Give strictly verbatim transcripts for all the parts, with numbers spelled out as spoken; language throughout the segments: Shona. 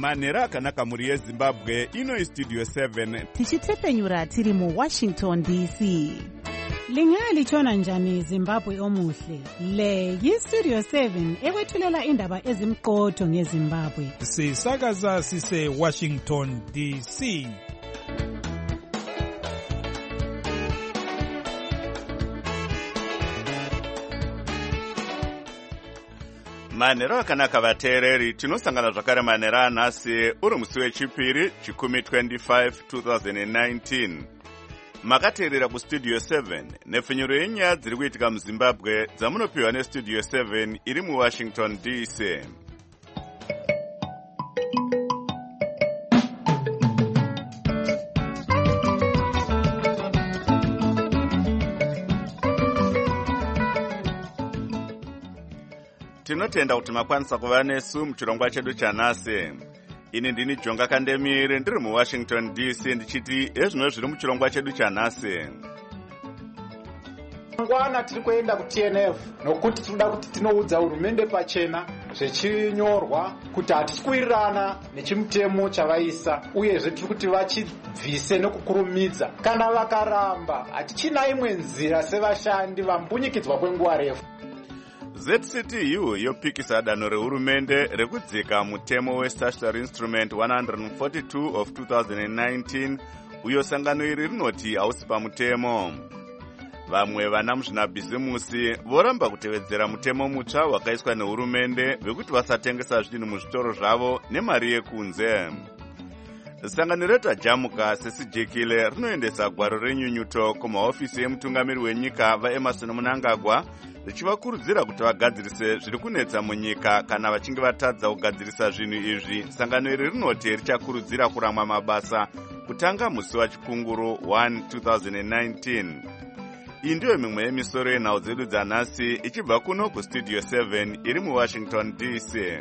manhero akanaka mhuri yezimbabwe. Ino istudio seven tichitepfenyura tiri muwashington D C. Lingalitshona njani Zimbabwe omuhle? Le yistudio seven ekwethulela indaba ezimqotho ngeZimbabwe. Sisakaza sise Washington D C. manhero akanaka vateereri, tinosangana zvakare manhero anhasi uri musi wechipiri chikumi twenty-five twenty nineteen. Makateerera kustudio seven nepfenyuro yenyaya dziri kuitika muzimbabwe dzamunopiwa nestudio seven iri muwashington D C. Tinotenda kuti makwanisa kuva nesu muchirongwa chedu chanhasi. Ini ndini Jonga Kandemire ndiri muwashington D C ndichiti ezvino zviri muchirongwa chedu chanhasi. Ngwana tiri kuenda ku T N F nokuti tinoda kuti tinoudza hurumende pachena zvechinyorwa kuti hatikuwirirana nechimutemo chavaisa, uyezve tiri kuti vachibvise nekukurumidza. Kana vakaramba hatichina imwe nzira sevashandi vambunyikidzwa kwenguva refu. Z C T U yopikisa danho rehurumende rekudzika mutemo we-statutory instrument one forty-two of twenty nineteen uyo sangano iri rinoti hausi pamutemo. Vamwe vana muzvinabhizimusi voramba kutevedzera mutemo mutsva wakaiswa nehurumende vekuti vasatengesa zvinhu muzvitoro zvavo nemari yekunze. Sangano retajamuka sesijekile rinoendesa gwaro renyunyuto kumahofisi emutungamiri wenyika vaEmerson Mnangagwa richivakurudzira kuti vagadzirise zviri kunetsa munyika kana vachinge vatadza kugadzirisa zvinhu izvi. Sangano iri rinoti richakurudzira kuramwa mabasa kutanga musi wachikunguru one twenty nineteen. Iyi ndiyo mimwe yemisoro yenhau dzedu dzanhasi ichibva kuno kustudio seven iri muwashington D C.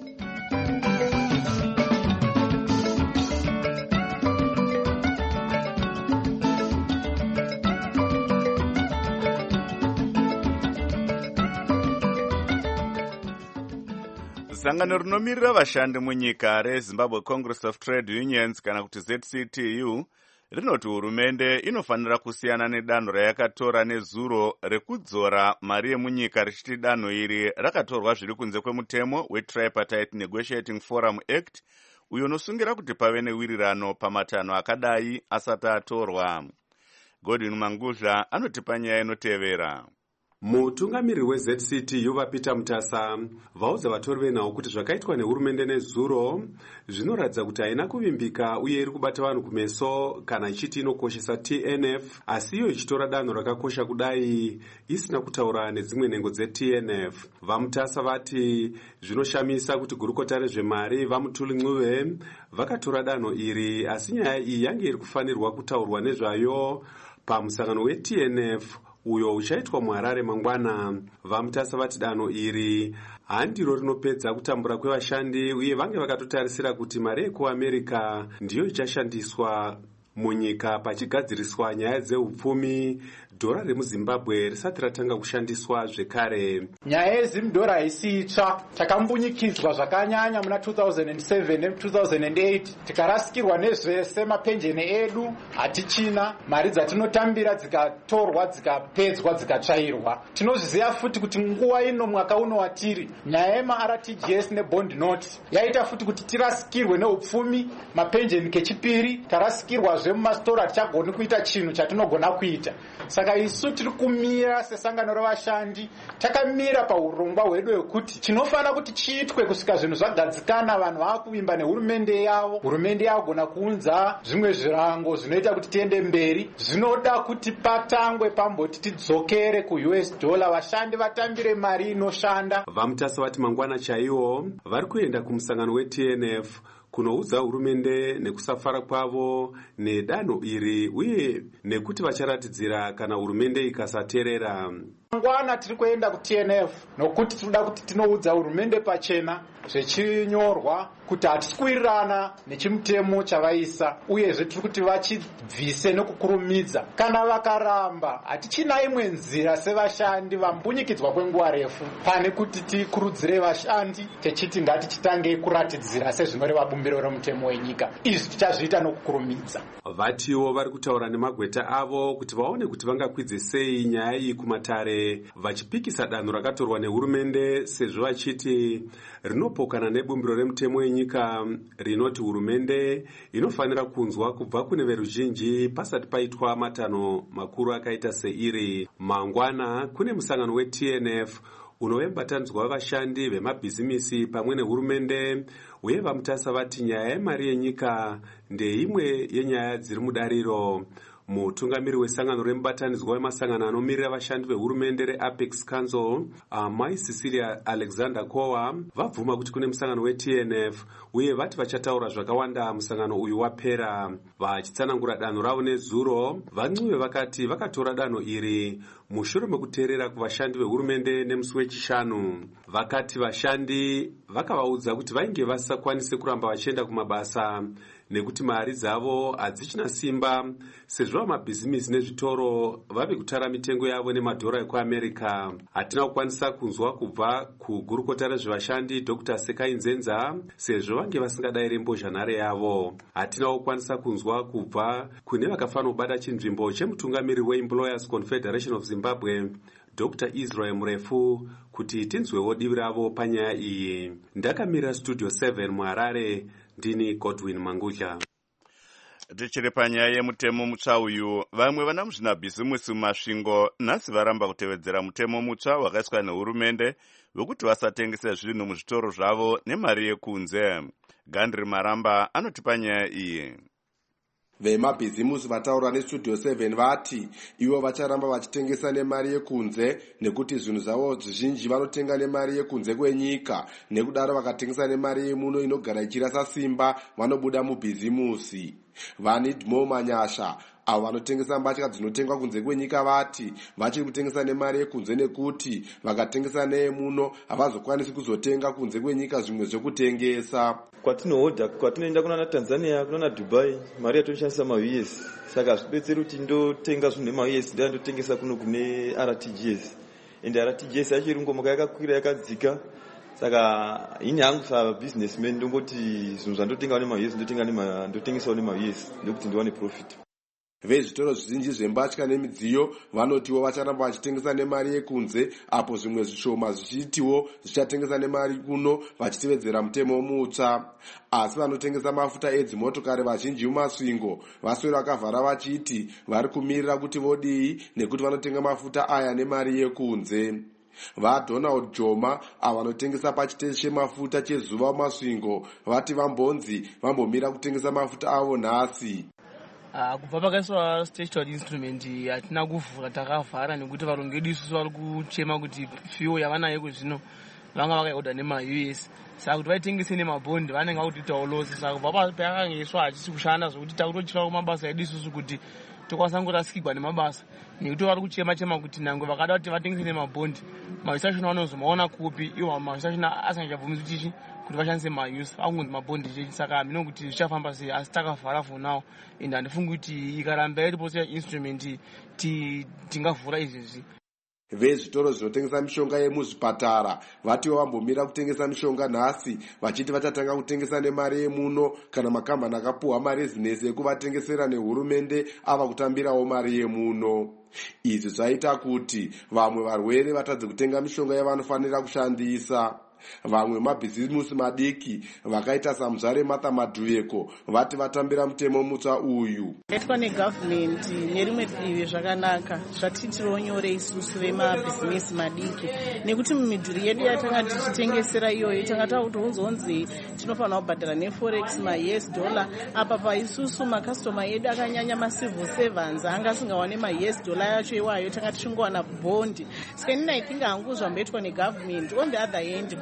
Sangano rinomirira vashandi munyika reZimbabwe Congress of Trade Unions kana kuti Z C T U rinoti hurumende inofanira kusiyana nedanho rayakatora nezuro rekudzora mari yemunyika richiti danho iri rakatorwa zviri kunze kwemutemo weTripartite Negotiating Forum Act uyo unosungira kuti pave newirirano pamatanho akadai asati atorwa. Godwin Manguzha anotipa nyaya inotevera. Mutungamiriri we-Z C T U vaPeter Mutasa vaudza vatori venhau kuti zvakaitwa nehurumende nezuro zvinoratidza kuti haina kuvimbika uye iri kubata vanhu kumeso kana ichiti inokoshesa T N F, asi iyo ichitora danho rakakosha kudai isina kutaura nedzimwe nhengo dze-T N F. VaMutasa vati zvinoshamisa kuti gurukota rezvemari vaMutuli Ncube vakatora danho iri, asi nyaya iyi yange iri kufanirwa kutaurwa nezvayo pamusangano we-T N F uyo uchaitwa muHarare mangwana. VaMutasa vati danho iri handiro rinopedza kutambura kwevashandi uye vange vakatotarisira kuti mari yekuAmerica ndiyo ichashandiswa munyika pachigadziriswa nyaya dzeupfumi, dhora remuZimbabwe risati ratanga kushandiswa zvekare. Nyaya yezimudhora haisi itsva, takambunyikidzwa zvakanyanya muna two thousand seven ne two thousand eight, tikarasikirwa nezvese mapenjeni edu hatichina, mari dzatinotambira dzikatorwa dzikapedzwa dzikatsvairwa. Tinozviziva futi kuti nguva ino mwaka uno watiri nyaya yema-R T G S nebond note yaita futi kuti tirasikirwe neupfumi, mapenjeni kechipiri, tarasikirwa zvemumastora tichagoni kuita chinhu chatinogona kuita. Saka isu tiri kumira sesangano revashandi, takamira paurongwa hwedu hwekuti chinofana kuti chiitwe kusvika zvinhu zvagadzikana, vanhu vakuvimba nehurumende yavo, hurumende yagona kuunza zvimwe zvirango zvinoita kuti tiende mberi. Zvinoda kuti patangwe pamboti tidzokere ku-U S dollar, vashandi vatambire mari inoshanda. VaMutasa vati mangwana chaiwo vari kuenda kumusangano we-T N F kunoudza hurumende nekusafara kwavo nedanho iri uye nekuti vacharatidzira kana hurumende ikasateerera. mangwana tiri kuenda ku-T N F nokuti tinoda kuti tinoudza hurumende pachena zvechinyorwa kuti hatisi kuwirirana nechimutemo chavaisa, uyezve tiri kuti vachibvise nekukurumidza. Kana vakaramba hatichina imwe nzira sevashandi vambunyikidzwa kwenguva refu pane kuti tikurudzire vashandi techiti ngatichitange kuratidzira sezvinoreva bumbiro romutemo wenyika. Izvi tichazviita nokukurumidza. Vatiwo vari kutaura nemagweta avo kuti vaone kuti vangakwidze sei nyaya iyi kumatare, vachipikisa danho rakatorwa nehurumende sezvo vachiti rinopokana nebumbiro remutemo wenyika rinoti hurumende inofanira kunzwa kubva kune veruzhinji pasati paitwa matanho makuru akaita seiri. Mangwana kune musangano we-T N F unovembatanidzwa vashandi vemabhizimisi pamwe nehurumende, uye vamutasa vati nyaya yemari yenyika ndeimwe yenyaya dziri mudariro. Mutungamiri wesangano remubatanidzwa wemasangano anomirira vashandi vehurumende reApex Council, Amai Cecilia Alexander Kowa, vabvuma kuti kune musangano we-T N F uye vati vachataura zvakawanda musangano uyu wapera. Vachitsanangura danho ravo nezuro, vancuve vakati vakatora danho iri mushure mekuteerera kuvashandi vehurumende nemusi wechishanu. Vakati vashandi vakavaudza kuti vainge vasakwanise kuramba vachienda kumabasa nekuti mari dzavo hadzichina simba sezvo vamabhizimisi nezvitoro vave kutara mitengo yavo nemadhora ekuamerica. Hatina kukwanisa kunzwa kubva kugurukota rezvevashandi Doctor Sekai Nzenza sezvo vange vasingadayire mbozhanhare yavo. Hatina kukwanisa kunzwa kubva kune vakafanira kubata chinzvimbo chemutungamiri weEmployers Confederation of Zimbabwe Doctor Israel Murefu kuti tinzwewo divi ravo panyaya iyi. Ndakamirira Studio seven muHarare, ndini Godwin Mangudla. Tichiri panyaya yemutemo mutsva uyu, vamwe vana muzvinabhizimusi mumasvingo nhasi varamba kutevedzera mutemo mutsva wakaiswa nehurumende wekuti vasatengese zvinhu muzvitoro zvavo nemari yekunze. Gandri Maramba anoti panyaya iyi. Vemabhizimusi vataura neStudio seven vati ivo vacharamba vachitengesa nemari yekunze nekuti zvinhu zvavo zvizhinji vanotenga nemari yekunze kwenyika, nekudaro vakatengesa nemari yemuno inogara ichirasa simba vanobuda mubhizimusi. Vanidmo Manyasha avo vanotengesa mbatya dzinotengwa kunze kwenyika vati vachiri kutengesa nemari yekunze nekuti vakatengesa neyemuno havazokwanisi kuzotenga kunze kwenyika zvimwe zvekutengesa. Kwatinohodha kwatinoenda kuna Tanzania kuna Dubai mari yatoshandisa ma-U S, saka zvibetseri kuti ndotenga zvinhu nema-U S ndio ndotengesa kuno kune R T G S, ende R T G S yachirungomoka yakakwira yakadzika, saka ini hangu sa businessman ndongoti zvinhu zvandotenga nema-U S ndotenga nema ndotengesa nema-U S ndokuti ndiwane profit. Vezvitoro zvizhinji zvembatya nemidziyo vanotiwo vacharamba vachitengesa nemari yekunze, apo zvimwe zvishoma zvichitiwo zvichatengesa nemari kuno vachitevedzera mutemo mutsva. Asi vanotengesa mafuta edzimotokari vazhinji mumasvingo vaswera vakavhara vachiti vari kumirira kuti vodii nekuti vanotenga mafuta aya nemari yekunze. VaDonald Joma avo vanotengesa pachiteshi chemafuta chezuva mumasvingo vati vambonzi vambomira kutengesa mafuta avo nhasi. Uh, kubva pakaiswa statutory instrument hatina kuvhura, takavhara nekuti varongi vedu isusu vari kuchema kuti fuel yavanayo zvino vanga vakaiodha nema-U S, saka kuti vaitengese nemabhondi vanenge vakutitawo losi. Saka kubva payakangeiswa hachisi kushanda zvokuti takutotyira kumabasa edu isusu kuti tokwanisa kurasikirwa nemabasa, nekuti vari kuchema chema kuti nangwe vakada kuti vatengese nemabhondi mavisashona vanozomaona kupi iwo mavisashona asingachabvumidzi kuti kuti vashandise ma-U S angunzi mabhondi chechi. Saka mino kuti zvichafamba sei, asi takavhara for now ende handifungi kuti ikaramba iripo instrument tingavhura izvezvi. Vezvitoro zvinotengesa mishonga yemuzvipatara vatiwo vambomira kutengesa mishonga nhasi vachiti vachatanga kutengesa nemari yemuno kana makambani akapuhwa marezinesi ekuvatengesera nehurumende ava kutambirawo mari yemuno. Izvi zvaita kuti vamwe varwere vatadze kutenga mishonga yavanofanira kushandisa. Vamwe mabhizimusi madiki vakaita samuzvare Martha Madhuveko vati vatambira mutemo mutsva uyu. Etwa negovernment nerimwe divi zvakanaka zvatitiro nyore isusu vemabhizimusi madiki, nekuti mumidhuri yedu yatanga tichitengesera iyoyo tanga takutounzonzi tinofanira kubhadhara neforex ma-U S dollar, apa paisusu makastoma edu akanyanya macivil servants anga asingawane ma-U S dollar yacho iwayo tanga tichingowana bondi. Saka ini I think hangu zvamboitwa negovernment on the other hand, but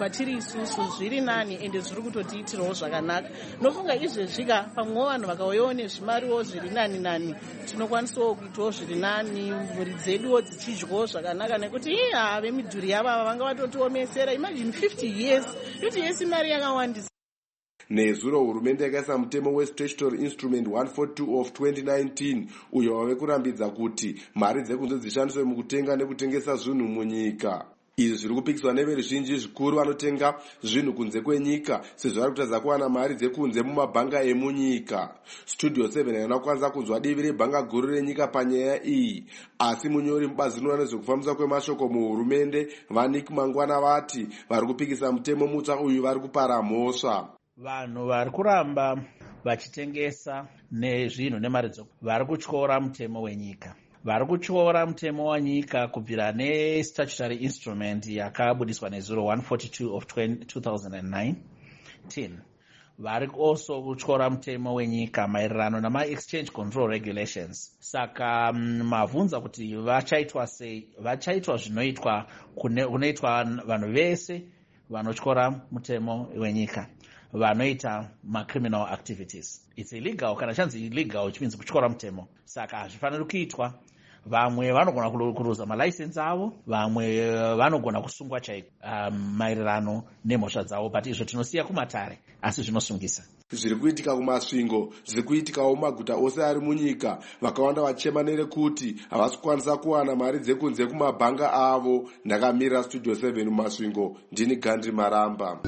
kuguma tiri isusu zviri nani ende zviri kutotiitirawo zvakanaka. Nofunga izvezvika pamwewo vanhu vakauyawo nezvimariwo zviri nani nani tinokwanisawo kuitawo zviri nani, mhuri dzeduwo dzichidyawo zvakanaka, nekuti iya vemidhuri yava vanga vatotiomesera. Imagine fifty years, fifty years imari yakawandisa. Nezuro hurumende yakaisa mutemo we-Statutory Instrument one forty-two of twenty nineteen uyo wave kurambidza kuti mari dzekunze dzishandiswe mukutengesa nekutengesa zvinhu munyika. Izvi zviri kupikiswa neveruzhinji zvikuru vanotenga zvinhu kunze kwenyika sezvo vari kutadza kuwana mari dzekunze mumabhanga emunyika. Studio seven haina kukwanisa kunzwa divi rebhanga guru renyika panyaya iyi, asi munyori mubazi rinoona nezvekufambiswa kwemashoko muhurumende vaNick Mangwana vati vari kupikisa mutemo mutsva uyu vari kupara mhosva. Vanhu vari kuramba vachitengesa nezvinhu nemari dzoko vari kutyora mutemo wenyika. Vari kutyora mutemo wenyika kubvira ne-statutory instrument yakabudiswa nezuro one forty-two of two thousand nineteen. Vari also kutyora mutemo wenyika maererano nama-exchange control regulations. Saka mavunza kuti vachaitwa sei, vachaitwa zvinoitwa kunoitwa vanhu vese vanotyora mutemo wenyika, vanoita ma-criminal activities. It's illegal, kana chanzi illegal, which means kutyora mutemo. Saka hazvifaniri kuitwa. Vamwe vanogona kuruza malicense avo, vamwe vanogona kusungwa chaiko um, maererano nemhosva dzavo, but izvo tinosiya kumatare asi zvinosungisa. Zviri kuitika kumasvingo zviri kuitikawo mumaguta ose ari munyika, vakawanda vachema nerekuti havasi kukwanisa kuwana mari dzekunze kumabhanga avo. Ndakamirira Studio seven mumasvingo, ndini Gandhi Maramba.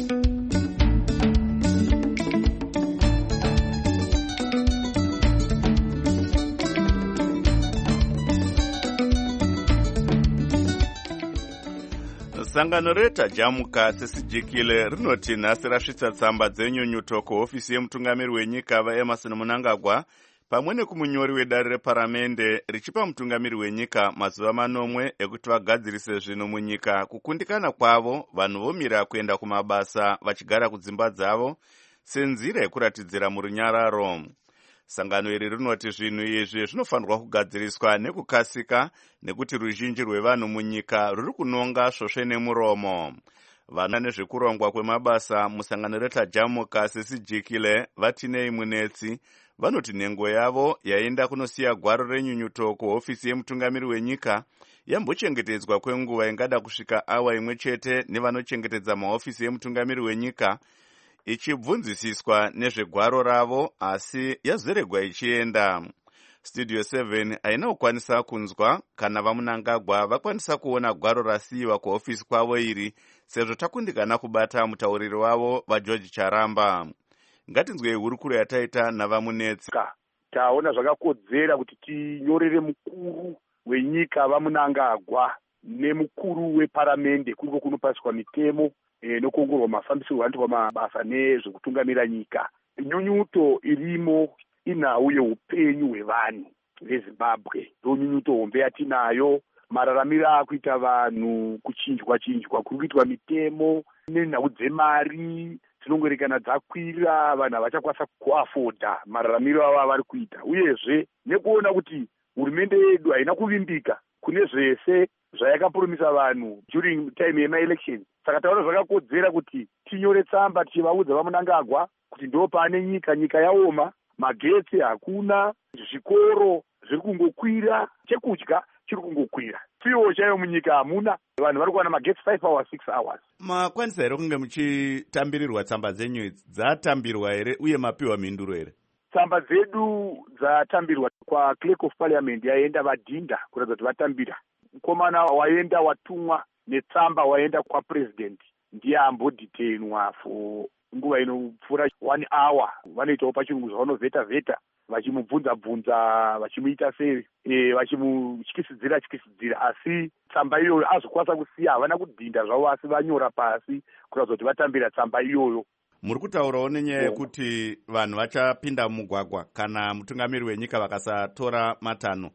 Sangano retajamuka sesijikile rinoti nhasi rasvitsa tsamba dzenyunyuto kuhofisi yemutungamiri wenyika vaEmerson Mnangagwa pamwe nekumunyori wedare reparamende richipa mutungamiri wenyika mazuva manomwe ekuti vagadzirise zvinhu munyika kukundikana kwavo vanhu vomira kuenda kumabasa vachigara kudzimba dzavo senzira yekuratidzira murunyararo. Sangano iri rinoti zvinhu izvi zvinofanirwa kugadziriswa nekukasika nekuti ruzhinji rwevanhu munyika ruri kunonga svosve nemuromo. Vana nezvekurongwa kwemabasa musangano retajamuka sesijikile vatinei munetsi vanoti nhengo yavo yaenda kunosiya gwaro renyunyuto kuhofisi yemutungamiri wenyika yambochengetedzwa kwenguva ingada kusvika awa imwe chete nevanochengetedza mahofisi yemutungamiri wenyika ichibvunzisiswa nezvegwaro ravo, asi yazoregwa ichienda. Studio seven haina kukwanisa kunzwa kana vaMnangagwa vakwanisa kuona gwaro rasiyiwa kuhofisi kwavo iri, sezvo takundikana kubata mutauriri wavo vaGeorge Charamba. Ngatinzwei hurukuro yataita navamunetsi. Taona zvakakodzera kuti tinyorere mukuru wenyika vaMnangagwa nemukuru weparamende kuriko kunopaswa mitemo E, nokuongorwa mafambisirwo anoitwa mabasa nezvekutungamira nyika. Nyunyuto irimo inhau yeupenyu hwevanhu veZimbabwe. Ndonyunyuto hombe yatinayo, mararamiro akuita vanhu, kuchinjwa chinjwa kuri kuitwa mitemo nenhau dzemari dzinongorekana dzakwira, vanhu havachakwanisa kuafodha mararamiro avo avari kuita, uyezve nekuona kuti hurumende yedu haina kuvimbika kune zvese zvayakapromisa vanhu during time yema-election. Saka taona zvakakodzera kuti tinyore tsamba tichivaudza vaMnangagwa kuti ndo pane nyika, nyika yaoma, magetsi hakuna, zvikoro zviri kungokwira, chekudya chiri kungokwira, fiwo chaiyo munyika hamuna, vanhu vari kuwana magetsi five hours six hours. Makwanisa here kunge muchitambirirwa tsamba dzenyu idzi? Dzatambirwa here uye mapiwa mhinduro here? Tsamba dzedu dzatambirwa kwa Clerk of Parliament, yaenda vadhinda kuratidza kuti vatambira. Mukomana waenda watumwa netsamba waenda kwa president ndiye amboditenwa for nguva inopfuura one hour. Vanoitawo pachirungu zvavanovheta vheta vachimubvunza bvunza vachimuita sei, e, vachimutyisidzira tyisidzira, asi tsamba iyoyo azokwanisa kusiya, havana kudhinda zvavo asi vanyora pasi kuratidza kuti vatambira tsamba iyoyo. Muri kutaurawo nenyaya yekuti vanhu vachapinda mumugwagwa kana mutungamiri wenyika vakasatora matanho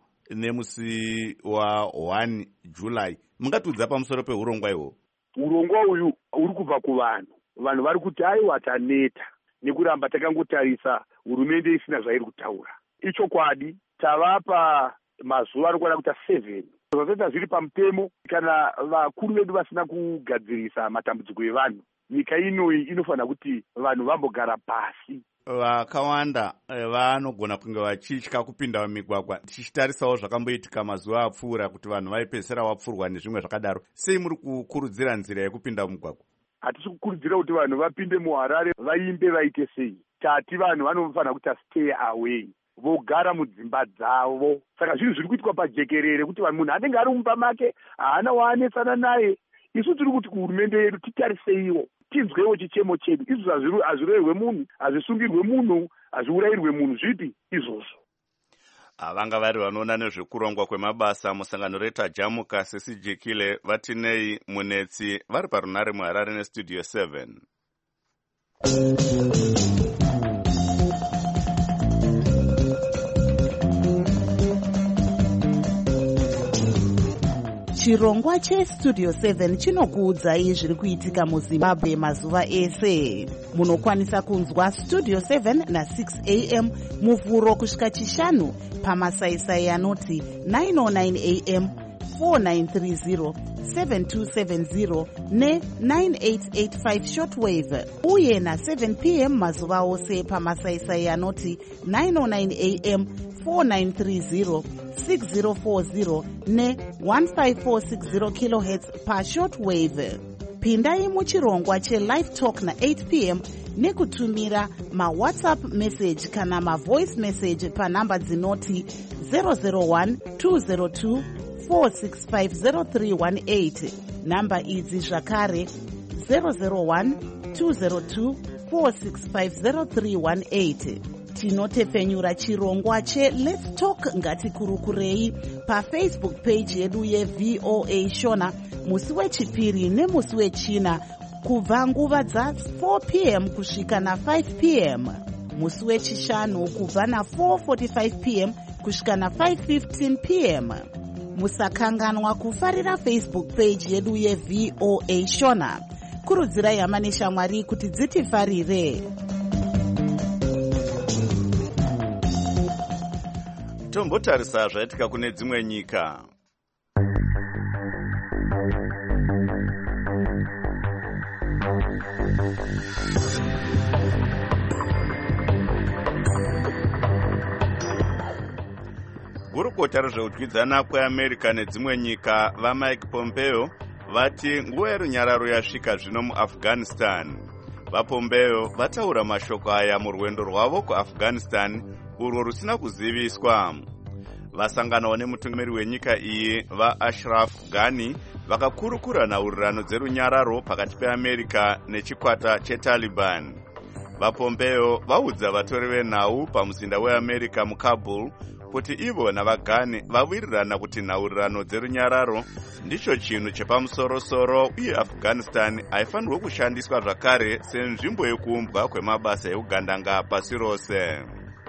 nemusi wa one July. Mungatudza pamusoro peurongwa ihwo? Urongwa uyu uri kubva kuvanhu. Vanhu vari kuti aiwa taneta nekuramba takangotarisa hurumende isina zvairi kutaura. Ichokwadi, tavapa mazuva anokwana kuita seven zvazoita zviri pamutemo kana vakuru vedu vasina kugadzirisa matambudziko evanhu, nyika inoyi inofanira kuti vanhu vambogara pasi. Vakawanda vanogona kunge vachitya kupinda mumigwagwa, tichitarisawo zvakamboitika mazuva apfuura kuti vanhu vaipedzisira vapfurwa nezvimwe zvakadaro. Sei muri kukurudzira nzira yekupinda mumugwagwa? Hatisi kukurudzira kuti vanhu vapinde muHarare vaimbe vaite sei. Tati vanhu vanofanira kuti stay away, vogara mudzimba dzavo. Saka zvinhu zviri kuitwa pajekerere kuti vanhu munhu anenge ari mumba make haana waanetsana naye. Isu tiri kuti kuhurumende yedu titariseiwo, tinzwewo chichemo chedu. Izvo hazvirehwe munhu, hazvisungirwe munhu, hazviurayirwe munhu. Zvipi izvozvo? Vanga vari vanoona nezvekurongwa kwemabasa musangano reTajamuka Sesi Jekile Vatinei Munetsi vari parunare muHarare nestudio seven. Chirongwa chestudio seven chinokuudzai zviri kuitika muZimbabwe mazuva ese. Munokwanisa kunzwa studio seven na six a m muvhuro kusvika chishanu pamasaisai anoti nine oh nine a m, four nine three zero, seven two seven zero ne nine eight eight five shortwave, uye na seven p m mazuva ose pamasaisai anoti nine oh nine a m, four nine three zero, six zero four zero ne one five four six zero kilohertz pa shortwave. Pindai muchirongwa che-live talk na eight p m nekutumira ma-WhatsApp message kana ma-voice message pa namba dzinoti zero zero one two zero two four six five zero three one eight. Namba idzi zvakare zero zero one two zero two four six five zero three one eight. Tinotepfenyura chirongwa che-Let's Talk Ngatikurukurei paFacebook page yedu yeV O A Shona musi wechipiri nemusi wechina kubva nguva dza four p m kusvika na five p m, musi wechishanu kubva na four forty-five p m kusvika na five fifteen p m. Musakanganwa kufarira Facebook page yedu yeV O A Shona. Kurudzirai hama neshamwari kuti dzitifarire. Tombotarisa zvaitika kune dzimwe nyika. Gurukota rezveudyidzana kweAmerica nedzimwe nyika vaMike Pompeo vati nguva yerunyararo yasvika zvino muAfghanistan. VaPompeo vataura mashoko aya murwendo rwavo kuAfghanistan urwo rusina kuziviswa. Vasanganawo nemutungamiri wenyika iyi vaAshraf Ghani vakakurukura nhaurirano dzerunyararo pakati peAmerica nechikwata cheTaliban. VaPompeo vaudza vatori venhau pamuzinda weAmerica muKabul kuti ivo navaGhani vawirirana kuti nhaurirano dzerunyararo ndicho chinhu chepamusoro-soro uye Afghanistan haifanirwe kushandiswa zvakare senzvimbo yekuumbwa kwemabasa eugandanga pasi rose.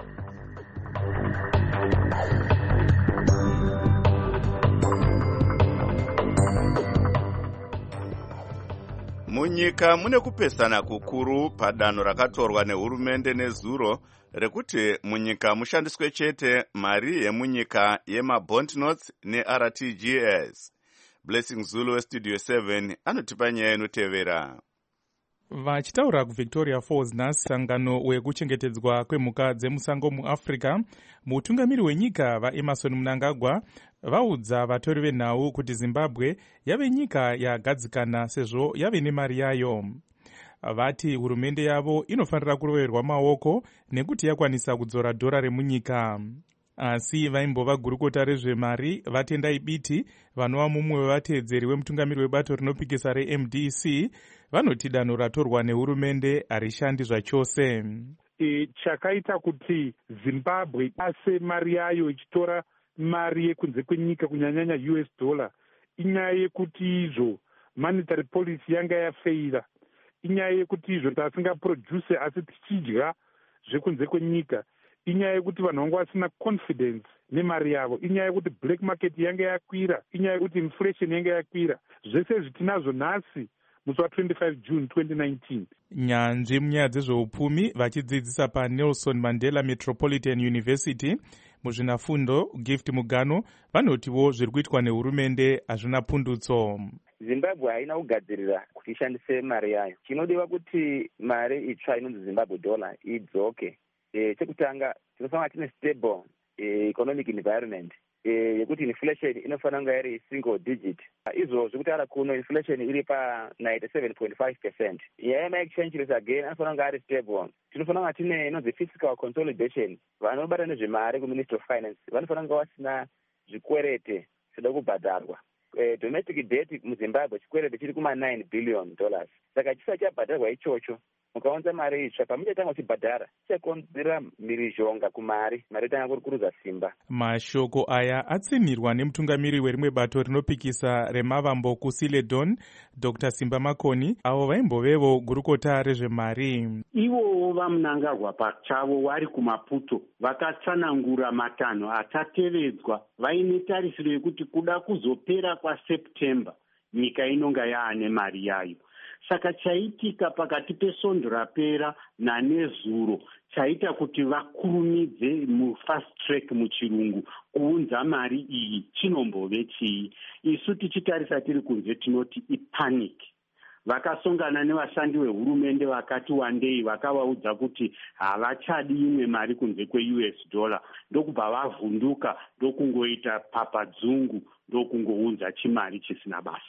Munyika mune kupesana kukuru padanho rakatorwa nehurumende nezuro rekuti munyika mushandiswe chete mari yemunyika yemabond notes neR T G S. Blessing Zulu westudio seven anotipa nyaya inotevera. Vachitaura kuVictoria Falls nhasi sangano wekuchengetedzwa kwemhuka dzemusango muAfrica, mutungamiri wenyika vaEmerson Mnangagwa vaudza vatori venhau kuti Zimbabwe yave nyika yagadzikana sezvo yave nemari yayo. Vati hurumende yavo inofanira kuroverwa maoko nekuti yakwanisa kudzora dhora remunyika. Asi vaimbova gurukota rezvemari vatendai biti vanova mumwe wevatedzeri wemutungamiri webato rinopikisa reM D C vanoti danho ratorwa nehurumende harishandi zvachose. E, chakaita kuti Zimbabwe ase mari yayo ichitora mari yekunze kwenyika kunyanyanya U S dollar inyaya yekuti izvo monetary policy yanga yafeira, inyaya yekuti izvo tasingaproduce asi tichidya zvekunze kwenyika, inyaya yekuti vanhu vanga vasina confidence nemari yavo, inyaya yekuti black market yanga yakwira, inyaya yekuti inflation yanga yakwira. Zvese zvitinazvo nhasi musi wa-twenty-five June twenty nineteen. Nyanzvi munyaya dzezveupfumi vachidzidzisa paNelson Mandela Metropolitan University Muzvinafundo Gift Mugano vanotiwo zviri kuitwa nehurumende hazvina pundutso. Zimbabwe haina kugadzirira kuti ishandise mari yayo. Chinodiwa kuti mari itsva inonzi Zimbabwe dollar idzoke. E, chekutanga tinofanira tine stable e, economic environment yekuti e, inflation inofanira kunge iri single digit. Izvozvo kutaura kuno inflation iri pa ninety-seven point five percent. Yama exchange rate again anofanira kunge ari stable. Tinofanira kunge tine inonzi fiscal consolidation. Vanobata nezvemari kuministry of finance vanofanira kunge vasina zvikwerete zvinoda kubhadharwa. Uh, domestic debt muZimbabwe chikwerete chiri kuma nine billion dollars. Saka chisati chabhadharwa ichocho mukaunza mari itsva pamuchatanga uchibhadhara chichakonzera mhirizhonga kumari mari tanga kurikuruza simba. Mashoko aya atsinirwa nemutungamiri werimwe bato rinopikisa remavambo kuSiledon Doctor Simba Makoni avo vaimbovevo gurukota rezvemari. Ivo vamunangagwa pachavo vari kuMaputo vakatsanangura matanho achatevedzwa vaine tarisiro yekuti kuda kuzopera kwaSeptember nyika inonga yaane mari yayo. Saka chaitika pakati pesvondo rapera nanezuro chaita kuti vakurumidze mufast track muchirungu kuunza mari iyi chinombove chii. Isu tichitarisa tiri kunze tinoti ipanic. Vakasongana nevashandi vehurumende vakati wandei vakavaudza kuti havachadi imwe mari kunze kwe-U S dollar. Ndokubva vavhunduka ndokungoita papadzungu ndokungounza chimari chisina basa.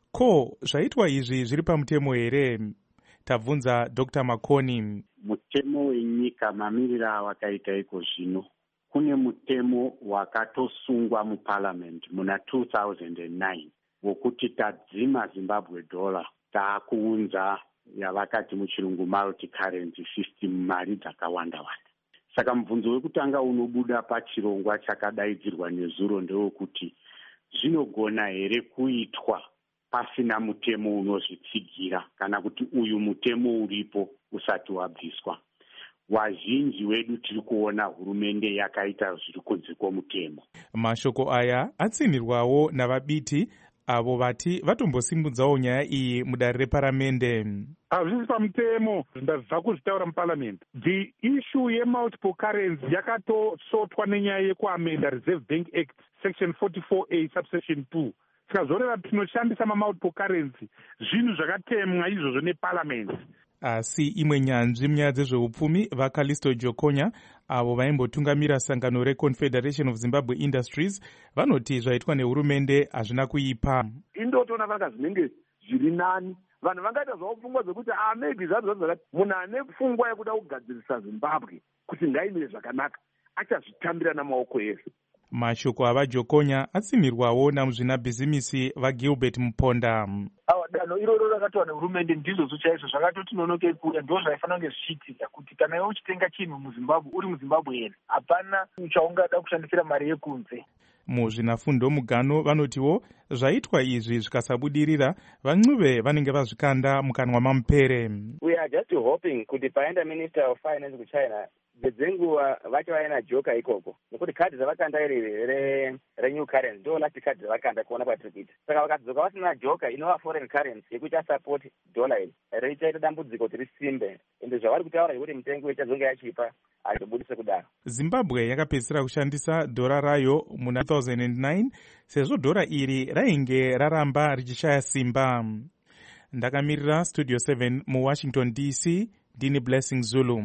Ko zvaitwa izvi zviri pamutemo here? Tabvunza Doctor Makoni. Mutemo wenyika mamiriro awakaita iko zvino. Kune mutemo wakatosungwa muparliament muna two thousand nine wokuti tadzima Zimbabwe dollar taakuunza yavakati muchirungu multi currency system mari dzakawanda wanda. Saka mubvunzo wekutanga unobuda pachirongwa chakadaidzirwa nezuro ndewekuti zvinogona here kuitwa pasina mutemo unozvitsigira kana kuti uyu mutemo uripo usati wabviswa. Wazhinji wedu tiri kuona hurumende yakaita zviri kunze kwomutemo. Mashoko aya atsinirwawo navabiti avo vati vatombosimudzawo nyaya iyi mudare reparamende. Hazvisi pamutemo ndabva kuzvitaura muparliament. The issue yemultiple currency yakatosotwa nenyaya yekuamenda Reserve Bank Act section forty-four A subsection two. Tikazoreva tinoshandisa mamultiple currency zvinhu zvakatemwa izvozvo neparliament. Asi imwe nyanzvi munyaya dzezveupfumi vaKalisto Jokonya avo vaimbotungamira sangano reConfederation of Zimbabwe Industries vanoti zvaitwa nehurumende hazvina kuipa. Indotoona vanga zvinenge zviri nani. Vanhu vangaita zvavo pfungwa dzekuti ah maybe zvadzo zvakati munhu ane pfungwa yekuda kugadzirisa Zimbabwe kuti ngaimire zvakanaka achazvitambira namaoko ese. Mashoko avaJokonya atsinirwawo namuzvinabhizimisi vaGilbert Muponda. Awa danho iroro rakatwa nehurumende ndizvo chaizvo zvakatoti nonoke kuuya ndo zvaifanira kunge zvichiitika kuti kana iwe uchitenga chinhu muZimbabwe uri muZimbabwe here hapana uchaungada kushandisira mari yekunze. Muzvinafundo Mugano vanotiwo zvaitwa izvi zvikasabudirira vancuve vanenge vazvikanda mukanwa mamupere. We are just hoping kuti paenda Minister of Finance kuChina bedzenguva vacho vaina joka ikoko nekuti kadhi dzavakanda iri renew currency ndo last kadhi dzavakanda kuona kwatiri kuita. Saka vakadzoka vasina joka inova foreign currency yekuti asupport dollar iri richaita dambudziko kuti risimbe ende zvavari kutaura kuti mitengo ichazonge yachipa haizobudise kudaro. Zimbabwe yakapedzisira kushandisa dhora rayo muna two thousand nine sezvo dhora iri rainge raramba richishaya simba. Ndakamirira Studio seven muWashington D C ndini Blessing Zulu.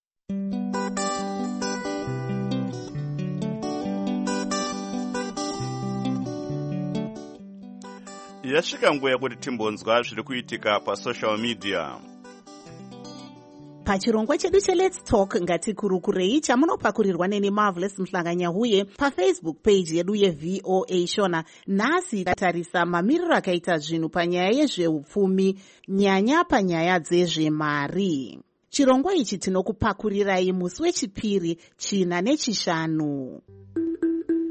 Yasvika nguva yekuti timbonzwa zviri kuitika pasocial media. Pachirongwa chedu cheLet's Talk ngatikurukurei chamunopakurirwa neni Marvelous Mhlanganyahuye paFacebook page yedu yeV O A Shona. Nhasi tatarisa mamiriro akaita zvinhu panyaya yezveupfumi nyanya panyaya dzezvemari. Chirongwa ichi tinokupakurirai musi wechipiri china nechishanu.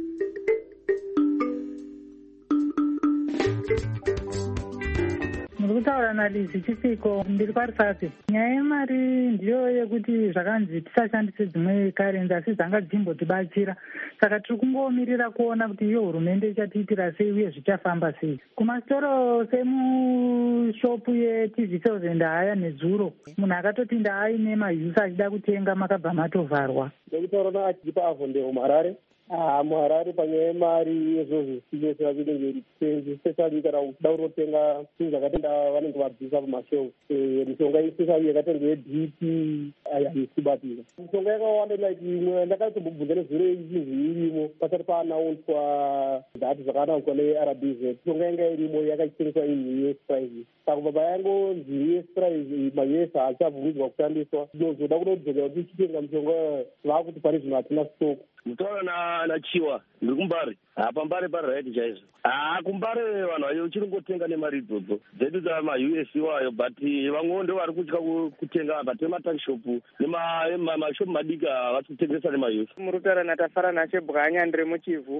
Muri kutaura naLizzy Chipiko, ndiri paRusase. Nyaya yemari ndiyo yekuti zvakanzi tisashandise dzimwe karenzi asi dzanga dzimbotibatsira, saka tiri kungomirira kuona kuti iyo hurumende ichatiitira sei uye zvichafamba sei. Kumasitoro semushopu yeT V thousand haya nezuro, munhu akatoti ndaaine mayusi achida kutenga makabva matovharwa. Ndakutaura naAchipa Avondero muHarare. Ah, muHarare panyaya yemari izvozvo zvichinoita kunenge ritenzi, especially kana uchida kunotenga zvinhu zvakatenda vanenge vabvisa pamashelf. Mishonga especially yakatengwa yeB P haisibatira. Mishonga yakawanda like imwe ndakatobvunza nezuro izvi irimo pasati paanaunswa dhati zvakaanaunswa neR B Z. Mishonga yanga irimo yakachengeswa in U S price. Saka baba yangonzi U S price ma-U S haachabvumidzwa kushandiswa. Ndinozoda kunodzokera kuti tichitenga mishonga vakuti pane zvinhu hatina stock. Mutaura na nachiwa ndiri kuMbare. Apa Mbare pari right chaizvo. Ah kuMbare vanhu vayo chiringotenga nemari idzodzo dzedu dzama-U S iwayo, but vamwe ndo vari kutya kutenga but ematanshop nemashopu madiki havasi kutengesa nema-U S. Muri kutaura naTafara Nachebwanya ndiri muChivhu.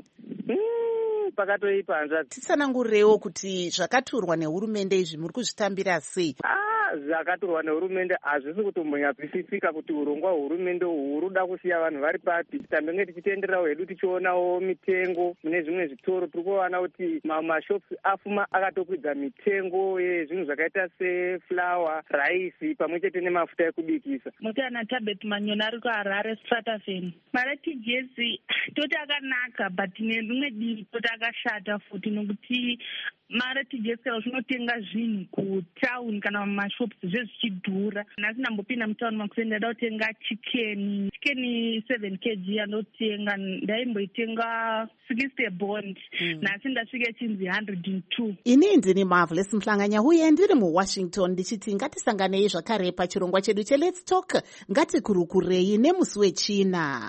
Pakatoipanza. Tisanangurirewo kuti zvakaturwa nehurumende izvi muri kuzvitambira sei? Ah, zvakaturwa nehurumende hazvisi kutombonyatwisisika kuti urongwa hurumende huruda kusiya vanhu vari papi. Tambenge tichitendererawo hedu tichionawo mitengo mune zvimwe zvitoro, tiri kuona kuti mashops afuma akatokwidza mitengo yezvinhu zvakaita seflower, raisi pamwe chete nemafuta ekubikisa. Mutana Tabet Manyona ari kuHarare Strathafen. Mari T G S toti akanaka but nerimwe divi toti akashata futi nokuti mari T G S zvinotenga zvinhu kutauni kana mumashops zvezvichidhura. Nhasi ndambopinda mutauni makuseni ndada kutenga chicken chicken seven kilograms yandotenga ndaimboitenga sixty bond. Nhasi ndasvika chinzi one hundred and two. Ini ndini Marvelous Mhlanganya huye ndiri muWashington ndichiti ngatisanganei zvakare pachirongwa chedu cheLet's Talk. Ngatikurukurei nemusi wechina.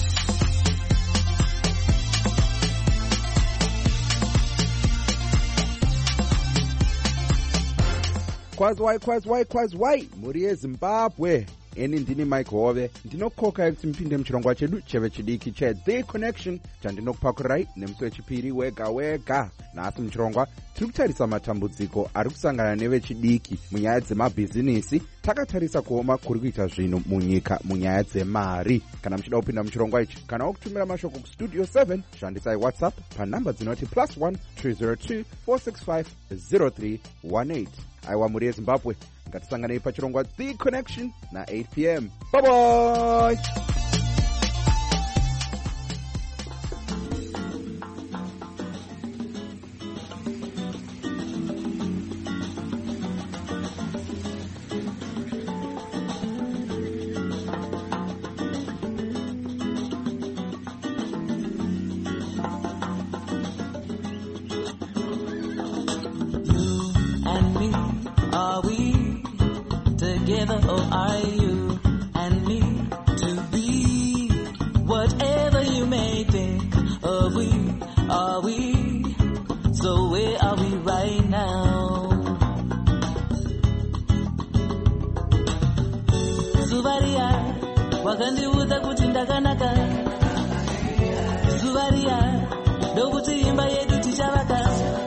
Kwazwai kwazwai kwazwai muri yeZimbabwe. Eni ndini Mike Hove, ndinokoka kuti mpinde muchirongwa chedu cheve chidiki che The Connection chandinokupakurai nemusi wechipiri wega wega. Nhasi muchirongwa tiri kutarisa matambudziko ari kusangana nevechidiki munyaya dzemabhizinisi. Takatarisa kuoma kuri kuita zvinhu munyika munyaya dzemari. Kana muchida kupinda muchirongwa ichi kana wokutumira mashoko kustudio seven, shandisai WhatsApp panhamba dzinoti plus one three zero two four six five zero three one eight. Aiwa muri yeZimbabwe, ngatisanganei pachirongwa The Connection na eight p m. Bye bye. Together, oh, are you and me to be whatever you may think of? We are we, so where are we right now? Zuvaria, wakandiudza kuti ndakanaka. Zuvaria, ndokuti imba yedu tichavaka.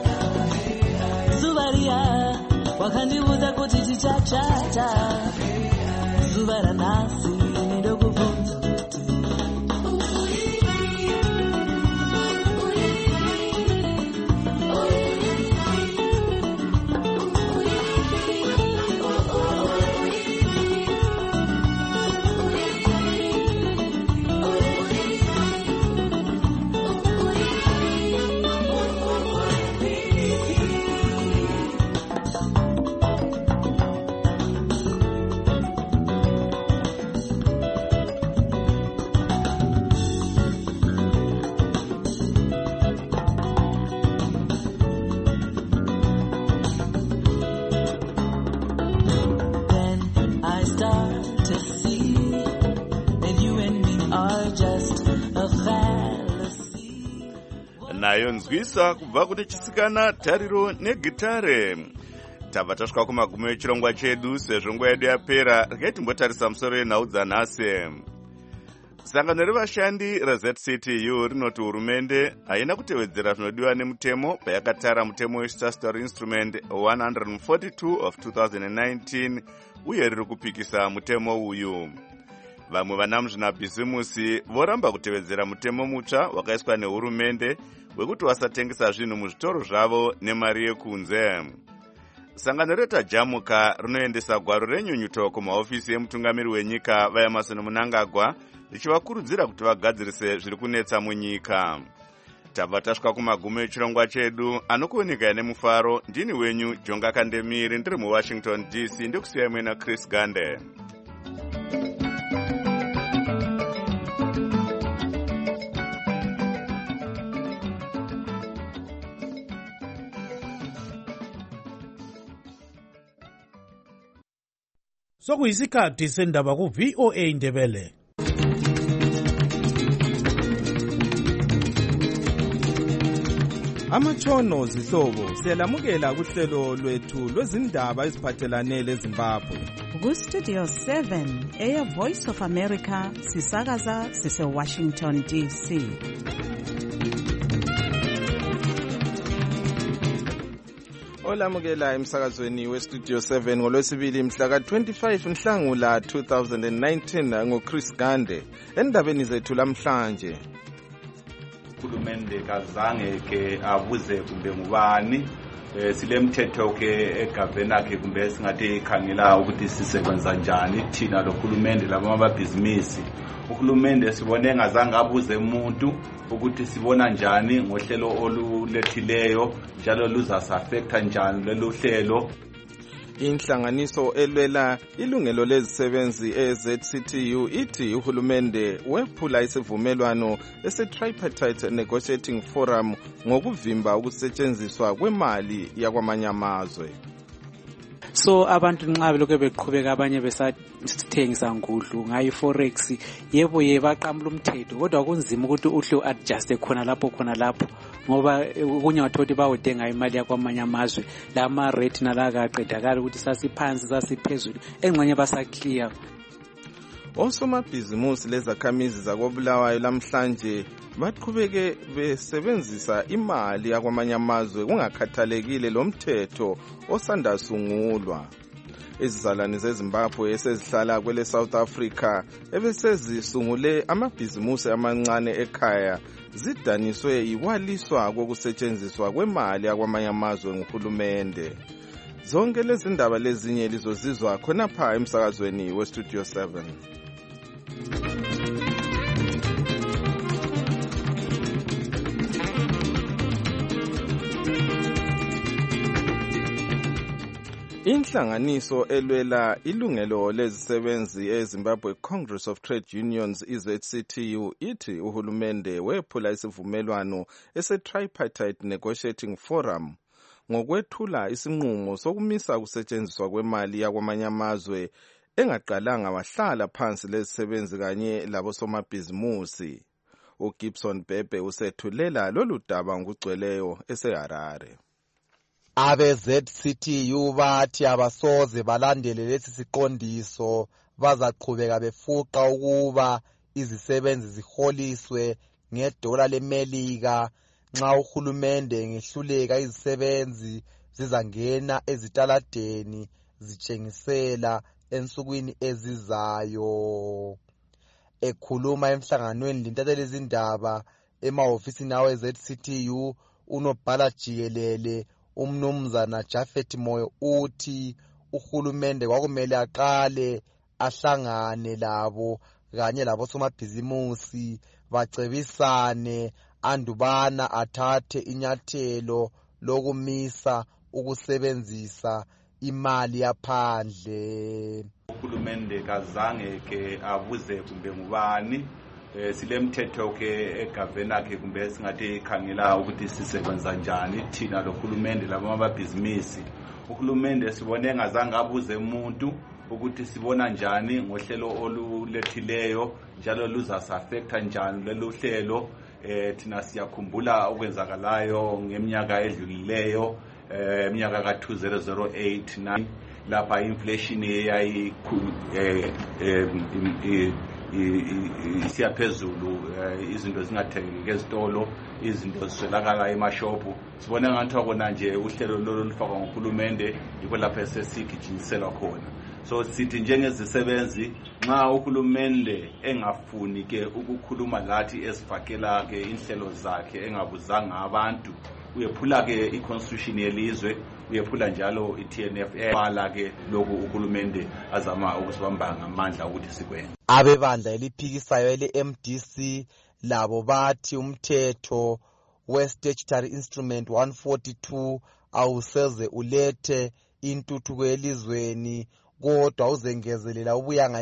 Zuvaria, wakandiudza kuti tichachata. Zuva ranhasi ndokubvunza kuti nayo nzwisa kubva kuti chisikana tariro negitare. Tabva tasvika kumagumo echirongwa chedu sezvo nguva yedu yapera. Regai timbotarisa musoro yenhau dzanhasi. sangano revashandi reZ C T U rinoti hurumende haina kutevedzera zvinodiwa nemutemo payakatara mutemo westatutory instrument one forty-two of two thousand nineteen uye riri kupikisa mutemo uyu. Vamwe vana muzvinabhizimusi voramba kutevedzera mutemo mutsva wakaiswa nehurumende wekuti vasatengesa zvinhu muzvitoro zvavo nemari yekunze. Sangano retajamuka rinoendesa gwaro renyunyuto kumahofisi emutungamiri wenyika vaEmmerson Mnangagwa richivakurudzira kuti vagadzirise zviri kunetsa munyika. Tabva tasvika kumagumo echirongwa chedu, anokuoneka nemufaro. Ndini wenyu Jonga Kandemiri, ndiri muWashington D C, ndokusiyai mwena Chris Gande. Sokuyisikhathi sendaba ku V O A Ndebele. Amatshono zihlobo siyalamukela kuhlelo lwethu lwezindaba eziphathelane leZimbabwe. Ku Studio seven eya Voice of America sisakaza sise Washington D C. Olamukela emsakazweni weStudio seven ngolwesibili mhla ka twenty-five Nhlangula two thousand nineteen ngoChris Gande. Endabeni zethu lamhlanje, uhulumende kazange ke abuze kumbe ngubani eh, silemthetho ke egavena ke kumbe singathi ikhangela ukuthi sisebenza njani thina lohulumende laba mabhizinisi. Uhulumende sibone ngazange abuze umuntu ukuthi sibona njani ngohlelo olulethileyo njalo luzasafecta njani lelo hlelo. Inhlanganiso elwela ilungelo lezisebenzi eZ C T U ithi uhulumende wephula isivumelwano ese-Tripartite Negotiating Forum ngokuvimba ukusetshenziswa kwemali yakwamanye amazwe. So abantu nxa belokho beqhubeka abanye besithengisa ngudlu ngayi forex, yebo yebo aqamula umthetho, kodwa kunzima ukuthi uhle adjust khona lapho khona lapho ngoba kunye wathothi bawudenga imali yakwamanye amazwe, lama rate nalakaqedakala ukuthi sasiphansi sasiphezulu engxenye basaclear. Osomabhizimusi lezakhamizi zakobulawayo lamhlanje baqhubeke besebenzisa imali yakwamanye amazwe kungakhathalekile lo mthetho osanda sungulwa. Izizalwane zeZimbabwe esezihlala kwele South Africa ebesezisungule amabhizimusi amancane ekhaya zidaniswe yiwaliswa kokusetshenziswa kwemali yakwamanye amazwe nguhulumende. Zonke lezi ndaba lezinye lizozizwa khonapha emsakazweni weStudio seven. Inhlanganiso elwela ilungelo lezisebenzi eZimbabwe Congress of Trade Unions iZ C T U ithi uhulumende wephula isivumelwano ese-Tripartite Negotiating Forum ngokwethula isinqumo sokumisa ukusetshenziswa kwemali yakwamanye amazwe engaqalanga wahlala phansi lezisebenzi kanye labosomabhizimusi. uGibson Bhebhe usethulela lolu daba ngokugcweleyo eseHarare. Abe-Z C T U bathi abasoze balandele lesi siqondiso, bazaqhubeka befuqa ukuba izisebenzi ziholiswe ngedola leMelika. Nxa uhulumende ngehluleka izisebenzi zizangena ezitaladeni zitshengisela ensukwini ezizayo. Ekhuluma emhlanganweni lintatheli izindaba emahofisini awe-Z C T U, unobhala jikelele umnumzana Japhet Moyo uthi uhulumende kwakumele aqale ahlangane labo kanye labosomabhizimusi bacebisane andubana athathe inyathelo lokumisa ukusebenzisa imali yaphandle. Uhulumende kazange ke abuze kumbe ngubani eh, silemthetho ke egavena ke kumbe singathi ikhangela ukuthi sisebenza njani thina lohulumende laba mabhizinisi. Uhulumende sibone ngazange abuze umuntu ukuthi sibona njani ngohlelo olulethileyo njalo luzasafecta njani lelo hlelo. Eh, thina siyakhumbula okwenzakalayo ngeminyaka edlulileyo, eh, eminyaka ka two thousand eight nine lapha inflation eyayi eh, eh, isiyaphezulu, izinto zingathengeki ezitolo, izinto ziswelakala emashophu. Sibone ngathi akona nje uhlelo lolu lufakwa nguhulumende yikho lapho esesigijinyiselwa khona. So sithi njengezisebenzi nxa uhulumende engafuni ke ukukhuluma lathi esifakela ke inhlelo zakhe engabuzanga abantu, uyephula ke i-constitution yelizwe, uyephula njalo i-T N F ebala ke lokhu uhulumende azama ukusibamba ngamandla ukuthi sikwenze. Abebandla eliphikisayo ele-M D C labo bathi umthetho we-Statutory Instrument one forty-two awuseze ulethe intuthuko elizweni, kodwa uzengezelela ubuyanga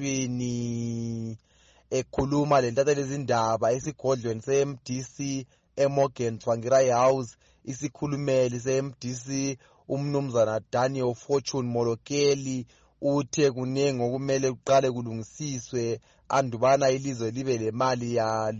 ebantwini. Ekhuluma lentatheli izindaba esigodlweni se-M D C eMorgan Tsvangirai House, isikhulumeli se-M D C umnumzana Daniel Fortune Molokeli uthe kunengi okumele kuqale kulungisiswe andubana ilizwe libe lemali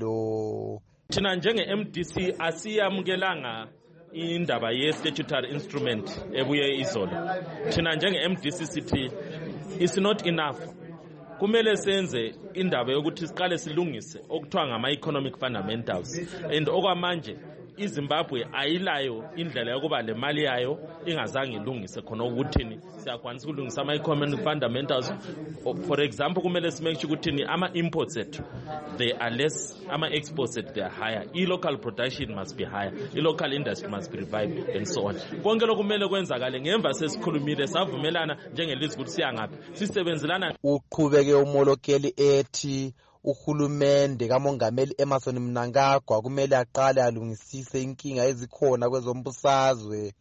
yalo. Thina njenge-M D C asiyamukelanga indaba ye-statutory instrument ebuye izolo. Thina njenge-M D C sithi it's not enough. Kumele senze indaba yokuthi siqale silungise okuthiwa ngama-economic fundamentals, and okwamanje iZimbabwe ayilayo indlela yokuba le mali yayo ingazange ilungise khona ukuthini siyakwanisa ukulungisa ama-economic fundamentals. For example, kumele simake sure ukuthi ama-imports ethu they are less, ama-exports ethu they are higher, i-local production must be higher, i-local industry must be revived and so on. Konke lokhu kumele kwenzakale ngemva sesikhulumile savumelana njengelizwe ukuthi siyangaphi sisebenzelana. Uqhubeke uMolokeli ethi uhulumende kamongameli Emmerson Mnangagwa kumele aqale alungisise inkinga ezikhona kwezombusazwe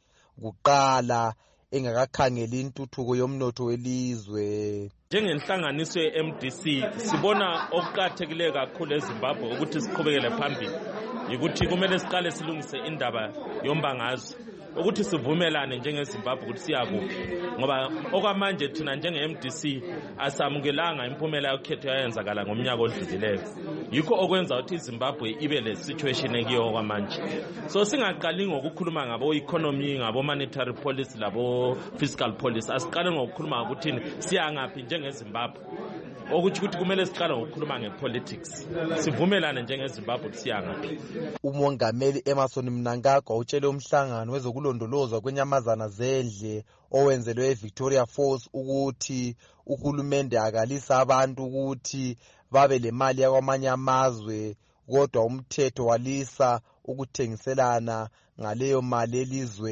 kuqala engakakhangeli intuthuko yomnotho welizwe. Njengenhlanganiso ye-M D C sibona okuqakathekile kakhulu eZimbabwe ukuthi siqhubekele phambili ukuthi kumele siqale silungise indaba yombangazwe, ukuthi sivumelane njengeZimbabwe ukuthi siyakuphi, ngoba okwamanje thina njenge-M D C asamukelanga impumela yokhetho yayenzakala ngomnyaka odlulileyo. Yikho okwenza ukuthi iZimbabwe ibe le situation ekiyo okwamanje. So singaqali ngokukhuluma ngabo economy, ngabo monetary policy labo fiscal policy, asiqale ngokukhuluma ukuthi siyangaphi njengeZimbabwe, okuthi ukuthi kumele siqale ngokukhuluma ngepolitics, sivumelane njengeZimbabwe ukuthi siyangaphi. Umongameli Emmerson Mnangagwa utshele umhlangano wezokulondolozwa kwenyamazana zendle owenzelwe eVictoria Falls ukuthi uhulumende akalisa abantu ukuthi babe le mali yakwamanye amazwe, kodwa umthetho walisa ukuthengiselana ngaleyo mali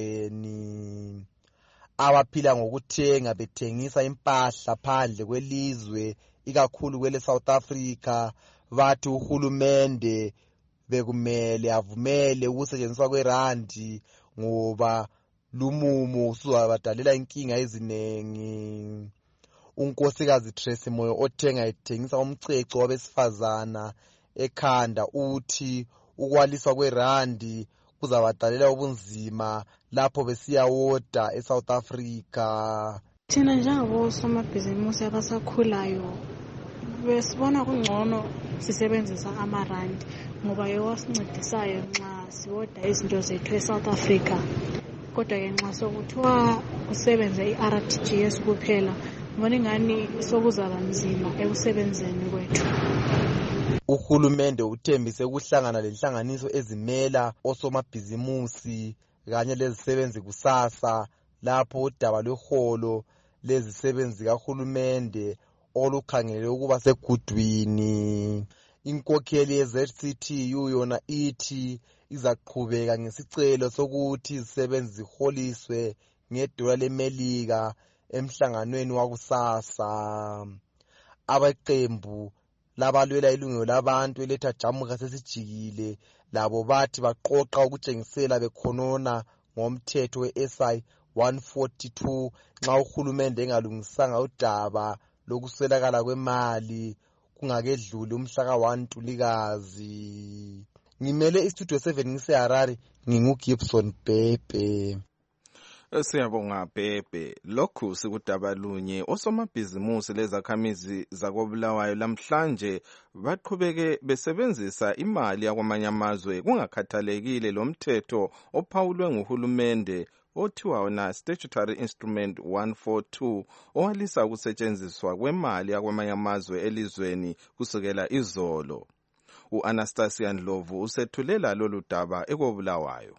elizweni. Abaphila ngokuthenga bethengisa impahla phandle kwelizwe ikakhulu kwele South Africa bathi uhulumende bekumele avumele ukusetshenziswa kwerandi ngoba lumumo usuzabadalela inkinga ezinengi. Unkosikazi Tracy Moyo othenga ethengisa umceco wabesifazana ekhanda uthi ukwaliswa kwerandi kuzabadalela ubunzima lapho besiyawoda eSouth Africa. Thina njengabo somabhizimusi abasakhulayo besibona kungcono sisebenzisa amarandi ngoba yewasincedisayo nxa siwoda izinto zethu eSouth Africa, kodwa ke nxa sokuthiwa kusebenze i-R T G S kuphela ngibona ingani sokuzaba nzima ekusebenzeni kwethu. Uhulumende uthembise ukuhlangana lenhlanganiso ezimela osomabhizimusi kanye lezisebenzi kusasa lapho udaba lweholo lezisebenzi kahulumende olukhangele ukuba segudwini. Inkokheli ye-Z C T U yona ithi izaqhubeka ngesicelo sokuthi izisebenzi ziholiswe ngedola leMelika emhlanganweni wakusasa. Abaqembu labalwela ilungelo labantu eletha jamuka sesijikile labo bathi baqoqa ukutshengisela bekhonona ngomthetho we-S I one forty-two nxa uhulumende engalungisanga udaba lokuswelakala kwemali kungakedluli umhla ka one Ntulikazi. Ngimele istudio seven ngiseHarare, nginguGibson Bhebhe. Siyabonga Bhebhe. Lokhu sikudabalunye osomabhizimusi lezakhamizi zakobulawayo lamhlanje baqhubeke besebenzisa imali yakwamanye amazwe kungakhathalekile lo mthetho ophawulwe nguhulumende othiwa wona Statutory Instrument one forty-two owalisa ukusetshenziswa kwemali yakwamanye amazwe elizweni kusukela izolo. U-Anastasia Ndlovu usethulela lolu daba ekobulawayo.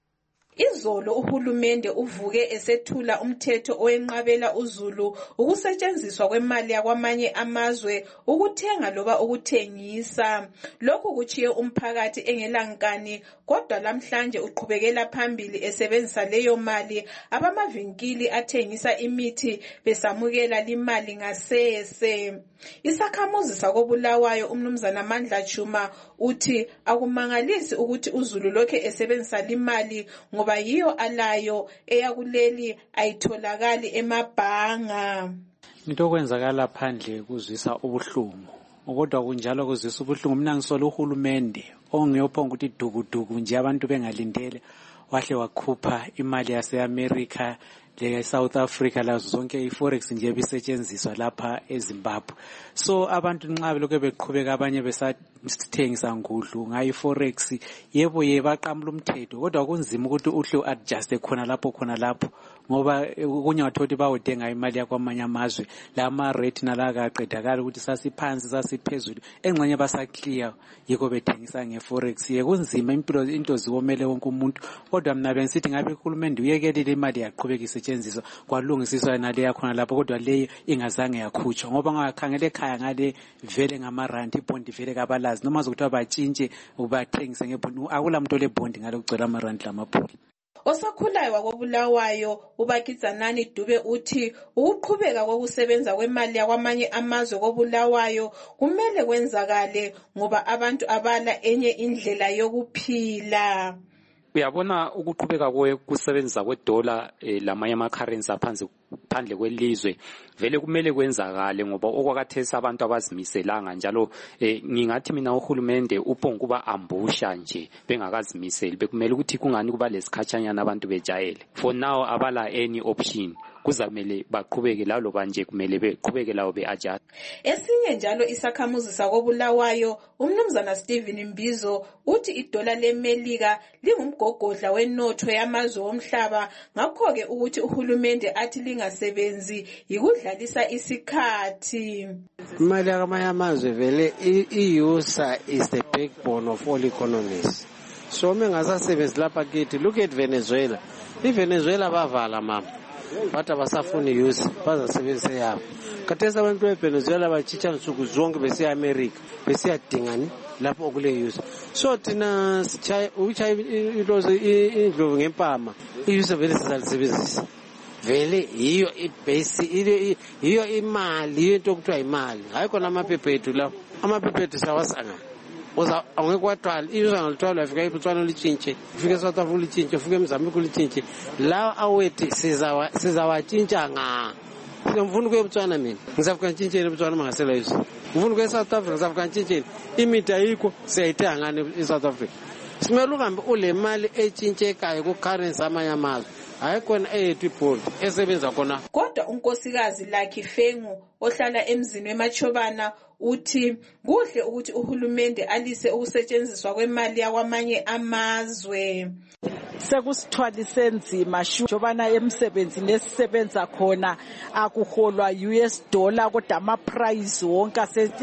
Izolo uhulumende uvuke esethula umthetho owenqabela uZulu ukusetshenziswa kwemali yakwamanye amazwe ukuthenga loba ukuthengisa. Lokhu kuchiye umphakathi engelankani, kodwa lamhlanje uqhubekela phambili esebenzisa leyo mali. Abamavinkili athengisa imithi besamukela limali ngasese. Isakhamuzi sakobulawayo umnumzana Mandla Chuma uthi akumangalisi ukuthi uZulu lokhe esebenzisa limali ngoba yiyo alayo eyakuleli ayitholakali emabhanga. Into okwenzakala phandle kuzwisa ubuhlungu, kodwa kunjalo kuzwisa ubuhlungu. Mina ngisola uhulumende ongeyophonga ukuthi dukuduku nje abantu bengalindele wahle wakhupha imali yase-America le-South Africa lazo zonke i-forex nje bisetshenziswa lapha eZimbabwe. So abantu nxa belokhu beqhubeka abanye besithengisa ngudlu ngayo i-forex, yebo ye baqamula umthetho, kodwa kunzima ukuthi uhle adjust khona lapho khona lapho ngoba kunye wathothi bawudenga imali yakwamanye amazwe lama rate nalaka aqedakala ukuthi sasiphansi sasiphezulu engxenye basaclear yiko bethengisa ngeforex. Ye kunzima impilo into ziwomele wonke umuntu, kodwa mina bengisithi ngabe uhulumende uyekelile imali yaqhubeka isetshenziswa kwalungisiswa nale yakhona lapho, kodwa leyo ingazange yakhutshwa ngoba ngakhangele ekhaya ngale vele ngamarandi ibhondi vele kabalazi noma zokuthiwa batshintshe ubathengise ngebhondi akula muntu ole bhondi ngale kucela amarandi lamaphuli. Osakhulayo wakobulawayo uBakizanani Dube uthi ukuqhubeka kokusebenza kwemali yakwamanye amazwe kobulawayo kumele kwenzakale ngoba abantu abala enye indlela yokuphila. Uyabona ukuqhubeka kokusebenza kwedola eh, lamanye ama-currency aphansi phandle kwelizwe vele kumele kwenzakale ngoba okwakhathesi abantu abazimiselanga njalo eh, ngingathi mina uhulumende uphonga kuba ambusha nje bengakazimiseli. Bekumele ukuthi kungani kuba lesikhatshanyana abantu bejayele. For now abala any option, kuzamele baqhubeke lalo banje kumele beqhubeke lawo be-adjust. Esinye njalo isakhamuzi sakobulawayo umnumzana Stephen Mbizo uthi idola leMelika lingumgogodla wenotho yamazwe omhlaba, ngakho-ke ukuthi uhulumende athi lingasebenzi yikudlalisa isikhathi. Imali yakwamanye amazwe vele i-U S A is the backbone of all economies. So mengasasebenzi lapha kithi, look at Venezuela. IVenezuela bavala mama bathi abasafuni use bazasebenzisa yabo. Khathesi abantu beVenezuela bachitsha nsuku zonke besiya America besiyadingani lapho okule use. So thina sichaya uchaya into indlovu ngempama i-use vele sizalisebenzisa. Vele hiyo ibase hiyo imali into okuthiwa imali hayi khona amaphepha ethu lapho. Amaphepha ethu sawasanga uza angeke kwathwala iuza ngalitwala afika eBotswana litshintshe ufike eSouth Africa litshintshe ufike eMozambique litshintshe la awethi sizawa sizawatshintsha nga ngifuna ukuya eBotswana mina ngizafika ntshintsheni eBotswana mangasela yiso ngifuna ukuya eSouth Africa ngizafika ntshintsheni imithi ayikho siyayithenga ngane eSouth Africa. Simele uhambe ule mali etshintshekayo ku currency amanye amazwe hayi khona eyethu ibhondi esebenza khona. Kodwa unkosikazi Lucky Fengu ohlala emzini weMachobana uthi kuhle ukuthi uhulumende alise ukusetshenziswa kwemali yakwamanye amazwe. Sekusithwalise nzima shobana emsebenzini esisebenza khona akuholwa U S dollar kodwa ama price wonke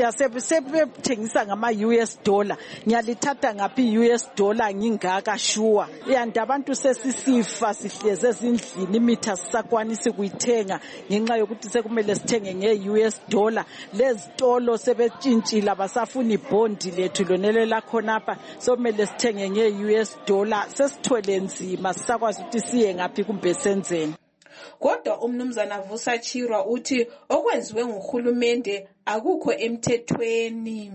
sebethengisa ngama U S dollar. Ngiyalithatha ngaphi U S dollar ngingaka sure yanda abantu sesisifa sihleze ezindlini imithi asisakwanisi kuyithenga ngenxa yokuthi sekumele sithenge nge U S dollar. Lezitolo sebetshintshile abasafuna ibhondi lethu lonele la khona apha somele sithenge nge U S dollar sesithwele nzima sisakwazi ukuthi siye ngaphi kumbe senzeni. Kodwa umnumzana Vusa Chirwa uthi okwenziwe nguhulumende akukho emthethweni.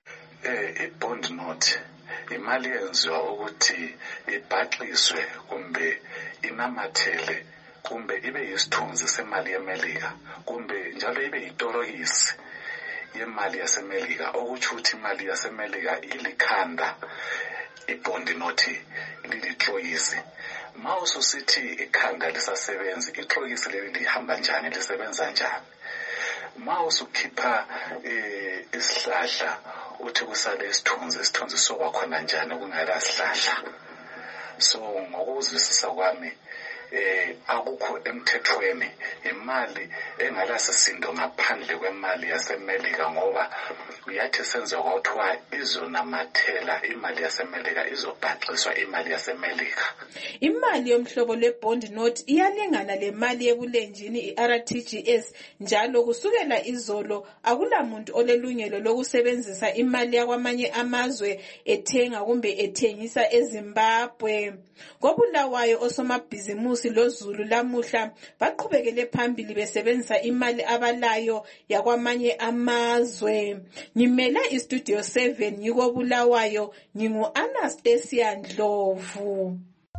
Eh ibond note imali yenziwa ukuthi ibhaqiswe kumbe inamathele kumbe ibe yisithunzi semali yeMelika kumbe njalo ibe yitorokisi yemali yaseMelika okuthi ukuthi imali yaseMelika ilikhanda ibondi nothi lilixoyisi. Mawuso sithi ikhanda lisasebenzi ixoyisi leli lihamba njani lisebenza njani. Mawuso khipha isihlahla uthi kusale isithunzi isithunzi soba khona njani kungela sihlahla. So ngokuzwisisa kwami eh akukho emthethweni imali engalasisindo ngaphandle kwemali yaseMelika ngoba uyathi senze kwathiwa izonamathela imali yaseMelika izobhaxiswa imali yaseMelika. Imali yomhlobo lwe-bond note iyalingana le mali yebulenjini i-R T G S njalo kusukela izolo akulamuntu olelungelo lokusebenzisa imali yakwamanye amazwe ethenga kumbe ethengisa eZimbabwe. Ngobulawayo osomabhizimusi loZulu lamuhla baqhubekele phambili besebenzisa imali abalayo yakwamanye amazwe. Ngimela istudio seven ngikobulawayo ngingu Anastasia Ndlovu.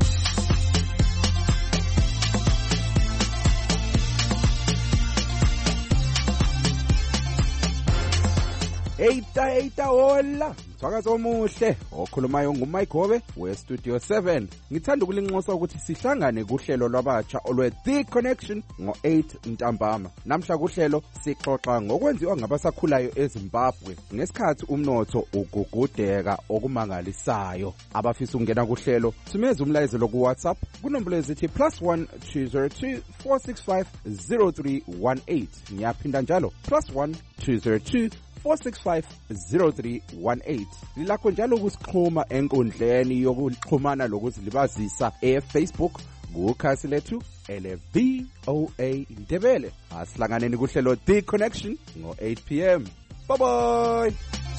Eita eita hola msakazo omuhle okhulumayo nguMike Hobe weStudio seven. Ngithanda ukulinxusa ukuthi sihlangane kuhlelo lwabatsha olwe The Connection ngo eight ntambama. Namhla kuhlelo sixoxa ngokwenziwa ngabasakhulayo eZimbabwe ngesikhathi umnotho ugugudeka okumangalisayo. Abafisa ukungena kuhlelo thumeza umlayezo ku WhatsApp kunombolo ezithi plus one two zero two four six five zero three one eight. Ngiyaphinda njalo plus one two zero two four six five zero three one eight. Lilakho njalo ukusixhuma enkundleni yokuxhumana lokuzilibazisa eFacebook kukhasi lethu ele V O A Ndebele. Asihlanganeni kuhlelo The Connection ngo eight p m. Bye bye.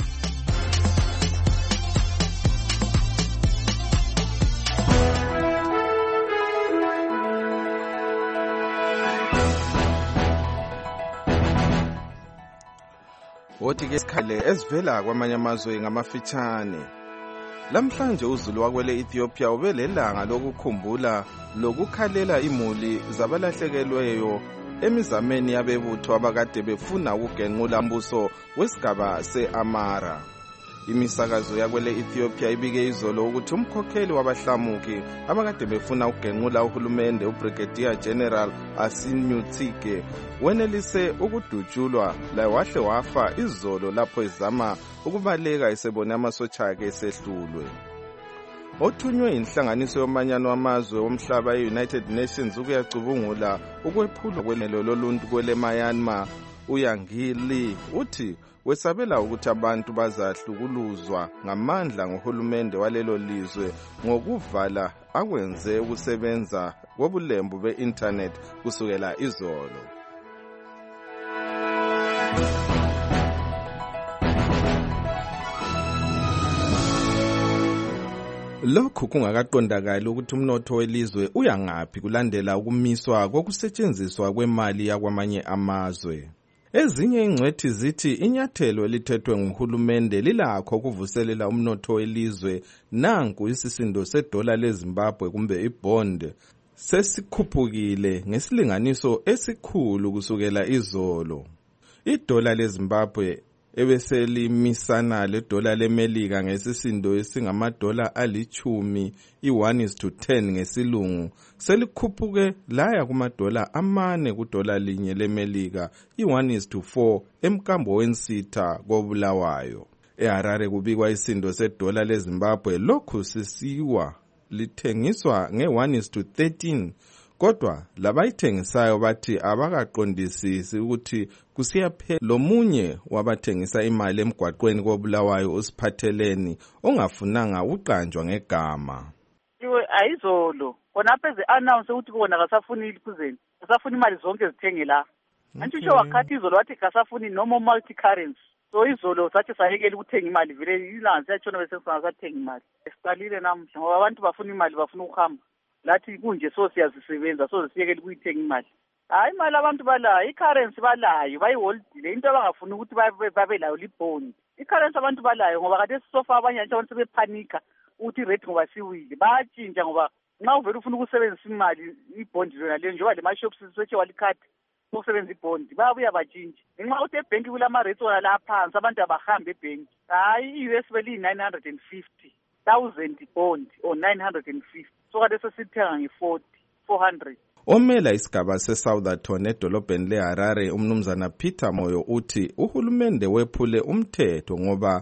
Othi ke sikhale esivela kwamanye amazwe ngamafitshane. Lamhlanje uzulu wakwele Ethiopia ubelelanga lokukhumbula lokukhalela imuli zabalahlekelweyo emizameni yabebutho abakade befuna ukugenqula umbuso wesigaba seAmara. Imisakazo yakwele Ethiopia ibike izolo ukuthi umkhokheli wabahlamuki abakade befuna ukugenqula uhulumende uBrigadier General Asinyutsike wenelise ukudutshulwa la wahle wafa izolo lapho ezama ukubaleka esebone amasotsha akhe esehlulwe. Othunywe inhlanganiso yomanyano wamazwe womhlaba e-United Nations ukuyacubungula ukwephulwa kwelelo loluntu kwele Myanmar uyangili uthi wesabela ukuthi abantu bazahlukuluzwa ngamandla ngohulumende walelo lizwe ngokuvala akwenze ukusebenza kobulembu be-internet kusukela izolo. Lokhu kungakaqondakali ukuthi umnotho welizwe uyangaphi kulandela ukumiswa kokusetshenziswa kwemali yakwamanye amazwe. Ezinye ingcwethi zithi inyathelo elithethwe nguhulumende lilakho ukuvuselela umnotho welizwe nanku isisindo sedola leZimbabwe kumbe ibond sesikhuphukile ngesilinganiso esikhulu kusukela izolo. Idola leZimbabwe ebeselimisana ledola leMelika ngesisindo esingamadola alichumi i-one is to ten ngesilungu selikhuphuke laya kumadola amane kudola linye leMelika i-one is to four emkambo wensitha kobulawayo. eHarare kubikwa isindo sedola leZimbabwe lokhu sisiwa lithengiswa nge-one is to thirteen kodwa labayithengisayo bathi abakaqondisisi ukuthi kusiyaphela lomunye wabathengisa imali emgwaqweni kobulawayo usiphatheleni ongafunanga uqanjwa ngegama. Iwe ayizolo khonapha eze announce ukuthi kona kasafuni iphuzeni kasafuni imali zonke zithenge la. Antisho wakhathi izolo wathi kasafuni noma multi currency. So izolo sathi sayekela ukuthenga imali vele ilanzi yachona bese singasathenga imali. Esiqalile namhla ngoba abantu bafuna imali bafuna ukuhamba. Lathi kunje so siyazisebenza so siyekele ukuyithenga imali. Hayi imali abantu balayo i-currency balayo bayiholdile into abangafuni ukuthi babe layo libond. I-currency abantu balayo ngoba kade sisofa abanye abantu sebephanika ukuthi irate ngoba siwile bayatshintsha ngoba nxa uvela ufuna ukusebenzisa imali ibond lona le njengoba le mashops sithe walikhathi ukusebenzisa ibond bayabuya batshintshe ngenxa ukuthi ebhenki kulama rates wona la phansi abantu abahambe ebhenki. Hayi i-U S beli nine hundred fifty thousand bond or nine hundred fifty so kade sesithenga nge-forty four hundred. Omela isigaba seSoutherton edolobheni leHarare umnumzana Peter Moyo uthi uhulumende wephule umthetho ngoba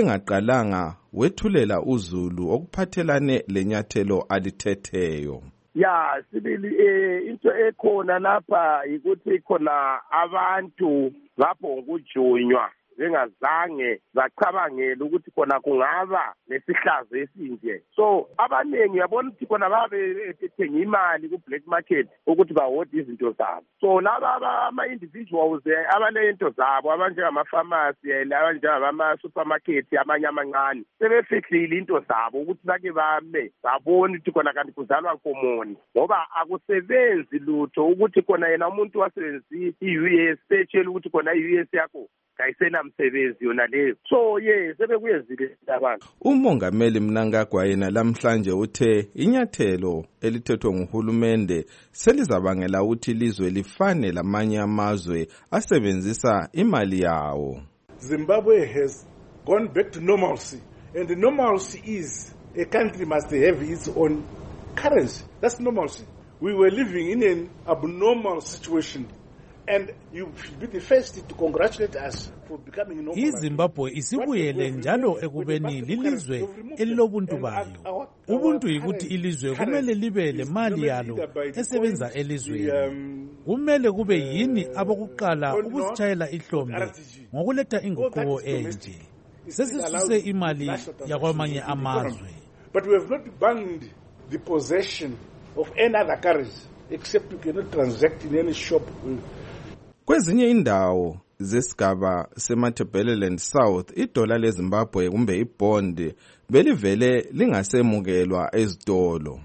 engaqalanga wethulela uzulu okuphathelane lenyathelo alithetheyo. ya sibili eh into ekhona lapha ukuthi khona abantu lapho ngokujunywa bengazange bacabangela ukuthi khona kungaba lesihlazo esinje. So abanengi yabona ukuthi khona babe ethenga imali ku black market ukuthi bahodhe izinto zabo. So laba ama individuals abale into zabo abanjengama pharmacy abanjengama supermarket amanye amancane sebefihlile into zabo ukuthi bake bame babone ukuthi khona kanti kuzalwa nkomoni ngoba akusebenzi lutho ukuthi khona yena umuntu wasebenzisa i-U S etshela ukuthi khona i-U S yakho kayisena msebenzi yona leyo. So yes sebekuyezile abantu. Umongameli Mnangagwa yena lamhlanje uthe inyathelo elithethwe nguhulumende selizabangela ukuthi ilizwe lifane lamanye amazwe asebenzisa imali yawo. Zimbabwe has gone back to normalcy, and the normalcy is a country must have its own currency. That's normalcy. We were living in an abnormal situation. And you should be the first to congratulate us for becoming normal. iZimbabwe isibuyele njalo ekubeni lilizwe elilobuntu bayo. Ubuntu yikuthi ilizwe kumele libe lemali yalo esebenza elizweni. Kumele kube yini abokuqala ukusitshayela ihlombe ngokuletha inguquko enje. Sesisuse imali yakwamanye amazwe. But we have not banned the possession of any other currency except you cannot transact in any shop. Kwezinye indawo zesigaba seMatabeleland South idola leZimbabwe kumbe ibond belivele lingasemukelwa ezitolo.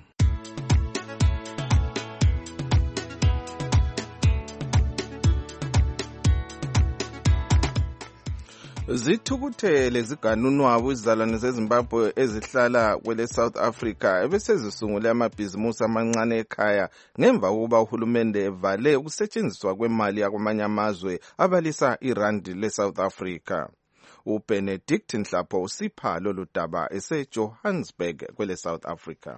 Zithukuthele ziganunwabu izizalwane zeZimbabwe ezihlala kwele South Africa ebesezisungule amabhizimusi amancane ekhaya ngemva kokuba uhulumende evale ukusetshenziswa kwemali yakwamanye amazwe abalisa irandi leSouth Africa. uBenedict Nhlapho usipha lolu daba eseJohannesburg kwele South Africa.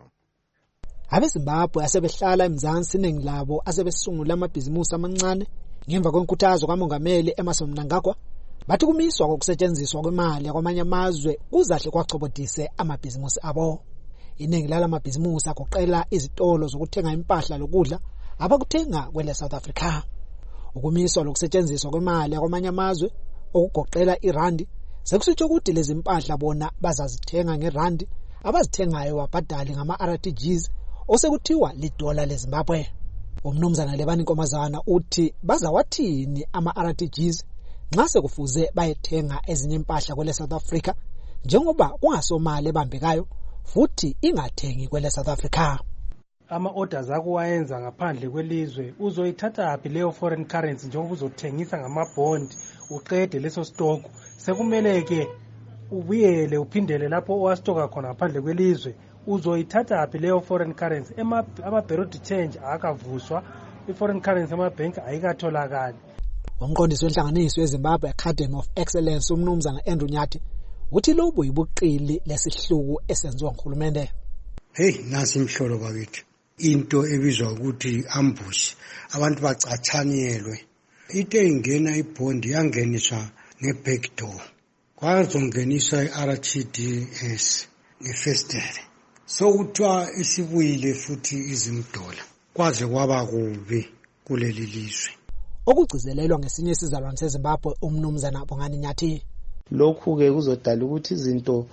AbeZimbabwe asebehlala eMzansi iningi labo asebesungula amabhizimusi amancane ngemva kwenkuthazo kaMongameli Emmerson Mnangagwa bathi kumiswa kokusetshenziswa kwemali yakwamanye amazwe kuzahle kwachobodise amabhizimusi abo. Iningi lala mabhizimusi agoqela izitolo zokuthenga impahla lokudla abakuthenga kwele South Africa. Ukumiswa lokusetshenziswa kwemali yakwamanye amazwe okugoqela irandi sekusitsho ukuthi lezi impahla bona bazazithenga ngerandi abazithengayo wabhadali ngama R T Gs osekuthiwa lidola leZimbabwe. Umnumzana Lebani Nkomazana uthi bazawathini ama R T Gs nxa sekufuze bayethenga ezinye impahla kwele South Africa njengoba kungasomali ebambekayo futhi ingathengi kwele South Africa. Ama orders akuwayenza ngaphandle kwelizwe uzoyithatha aphi leyo foreign currency njengoba uzothengisa ngama bond uqede leso stock sekumele ke ubuyele uphindele lapho owastoka khona ngaphandle kwelizwe uzoyithatha aphi leyo foreign currency ema ama bureau de change akavuswa i-foreign currency ama bank ayikatholakali. Umqondisi wenhlanganiso yeZimbabwe Academy of Excellence umnumzana Andrew Nyathi uthi lobu yibuqili lesihluku esenziwa nguhulumende. Hey nasi imhlolo bakithi into ebizwa ukuthi ambush abantu bacathanyelwe into engena ibond yangeniswa ngebackdoor kwazongeniswa i-R T D S ngefestele so kuthiwa isibuyile futhi izimdola kwaze kwaba kubi kuleli lizwe. Okugcizelelwa ngesinye isizalwane seZimbabwe umnumzana Bongani Nyathi. Lokhu ke kuzodala ukuthi izinto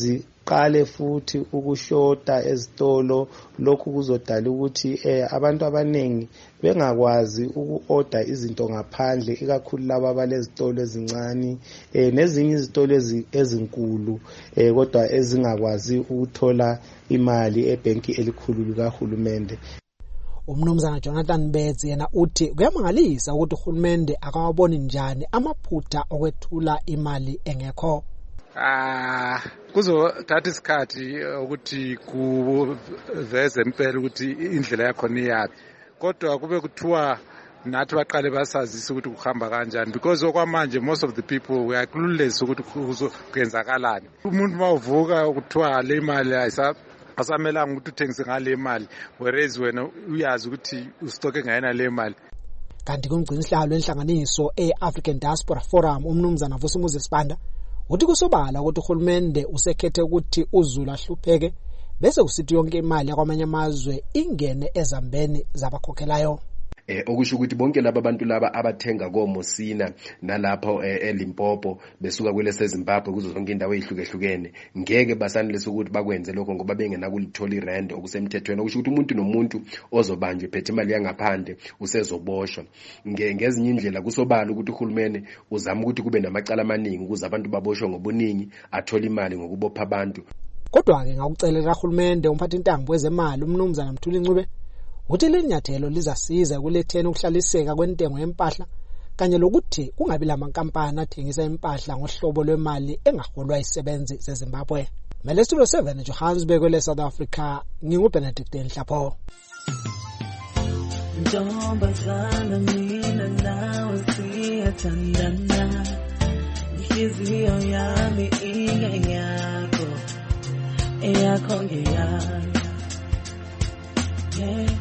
ziqale futhi ukushoda ezitolo. Lokhu kuzodala ukuthi eh abantu abanengi bengakwazi ukuorder izinto ngaphandle ikakhulu laba abalezitolo ezincane eh nezinye izitolo ezinkulu eh kodwa ezingakwazi ukuthola imali ebhenki elikhulu likahulumende. Umnumzana Jonathan Bedzi yena uthi kuyamangalisa ukuthi uhulumende akawaboni njani amaphutha okwethula imali engekho. Ah kuzothatha isikhathi ukuthi kuveze impela ukuthi indlela yakho niyapi kodwa kube kuthiwa nathi baqale basazisa ukuthi kuhamba kanjani because okwamanje most of the people we are clueless ukuthi kuyenzakalani. Umuntu mawuvuka ukuthiwa le imali ayisa asamelanga ukuthi uthengise ngale imali whereas wena uyazi ukuthi ustoke ngayena le imali. Kanti kumgcinisihlalo enhlanganiso eAfrican Diaspora Forum umnumzana Vusumuzi Sibanda uthi kusobala ukuthi uhulumende usekhethe ukuthi uZulu ahlupheke bese kusithi yonke imali yakwamanye amazwe ingene ezambeni zabakhokhelayo. Eh, okusho ukuthi bonke laba bantu laba abathenga koMosina nalapho eLimpopo besuka kwelese Zimbabwe kuzo zonke indawo ezihlukehlukene ngeke basanelise ukuthi bakwenze lokho ngoba bengena kulithola irand okusemthethweni. Okusho ukuthi umuntu nomuntu ozobanjwe phethe imali yangaphandle usezoboshwa. Ngezinye indlela kusobala ukuthi uhulumeni uzama ukuthi kube namacala amaningi ukuze abantu baboshwe ngobuningi athola imali ngokubopha abantu. Kodwa-ke ngakucelela kahulumende umphathi intambo wezemali umnumzana Mthuli Ncube uthi lenyathelo lizasiza ekuletheni ukuhlaliseka kwentengo yempahla kanye lokuthi kungabi lamankampani athengisa impahla ngohlobo lwemali engaholwa isebenzi zeZimbabwe. Melesitulo seven Johannesburg kwele South Africa, nginguBenedict Nhlapho. Ntombazana mina nawe siyathandana, inhliziyo yami ingeyakho, eyakho ngeyami. Yeah.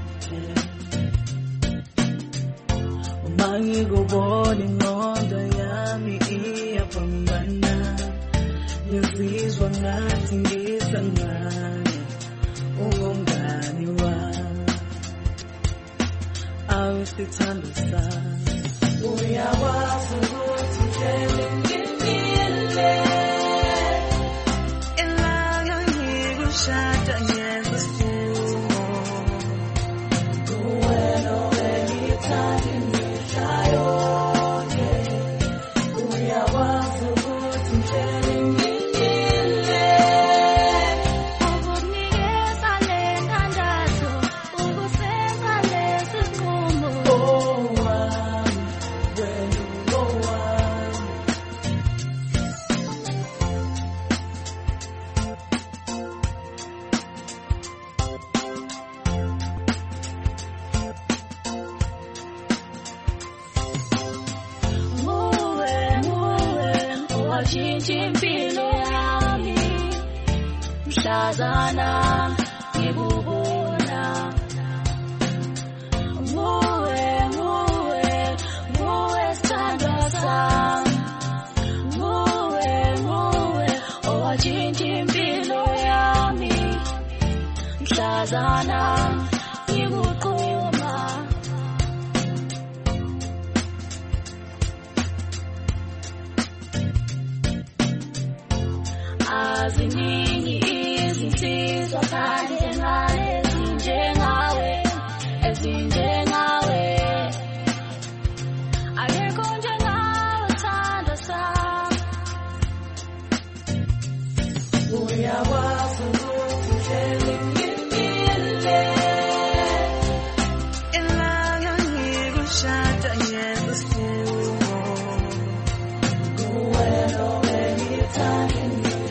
Mangikubona ingqondo yami iyapambana, ngizizwa ngathi ngisangane, ungumngani wami, awusithando sami. Uyakwazi ukuthi ngeke ngimile, ilanga ngikushada ngenza isimo, kuwena owengithanda. Mhlazana ngikubona, nguwe nguwe nguwe sithandwa sami, nguwe nguwe owatshintsha impilo yami, mhlazana ngikuqhuma. Aziningi izinsizwa phandle ngale ezinjengawe, ezinjengawe, akekho njengawe sithandwa sami. Uyakwazi ukuthi uhleli ngimile, ilanga ngikushada ngenza isimo, kuwena owengithanda.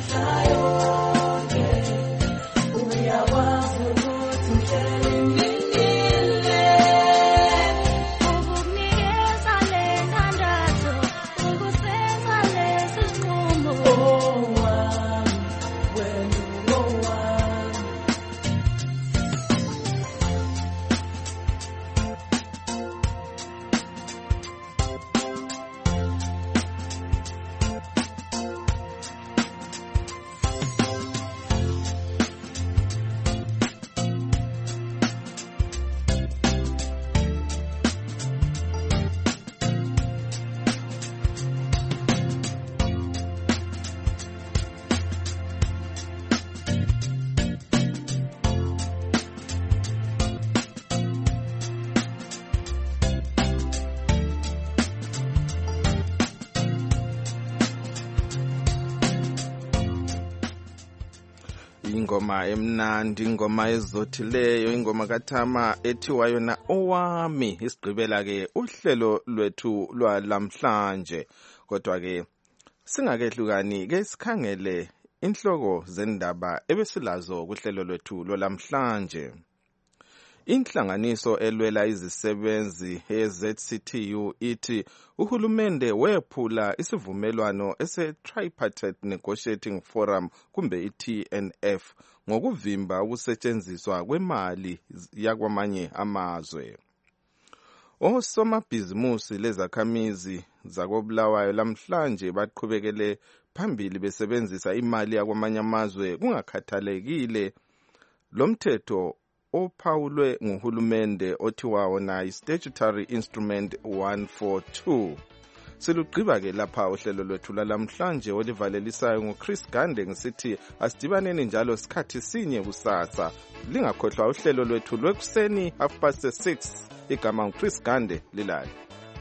Ingoma emnandi, ingoma ezothileyo, ingoma kaThama ethiwa yona owami. Isigqibela ke uhlelo lwethu lwalamhlanje. Kodwa ke singakehlukani ke sikhangele inhloko zendaba ebesilazo kuhlelo lwethu lwalamhlanje. Inhlanganiso elwela izisebenzi e-Z C T U ithi uhulumende wephula isivumelwano ese-Tripartite Negotiating Forum kumbe i-T N F ngokuvimba ukusetshenziswa kwemali yakwamanye amazwe. Osomabhizimusi lezakhamizi zakoBulawayo lamhlanje baqhubekele phambili besebenzisa imali yakwamanye amazwe kungakhathalekile lo mthetho ophawulwe nguhulumende othiwa wona i-Statutory Instrument one forty-two. Silugqiba-ke lapha uhlelo lwethu lalamhlanje olivalelisayo nguChris Gande ngisithi asidibaneni njalo sikhathi sinye kusasa. Lingakhohlwa uhlelo lwethu lwekuseni half past six. Igama nguChris Gande, lilale.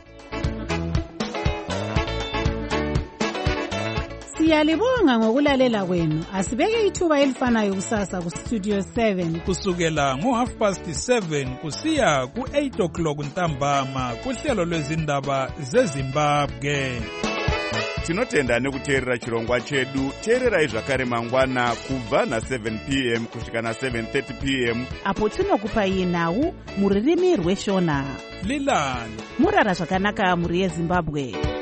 Siyalibonga ngokulalela kwenu. Asibeke ithuba elifanayo kusasa ku Studio seven kusukela ngo half past seven kusiya ku eight o'clock ntambama kuhlelo lwezindaba zeZimbabwe. Tinotenda nekuteerera chirongwa chedu. Teererai zvakare mangwana kubva na seven p m kusvika na seven thirty p m apo tinokupai nhau muririmi rweshona. Lilani murara zvakanaka muri yeZimbabwe.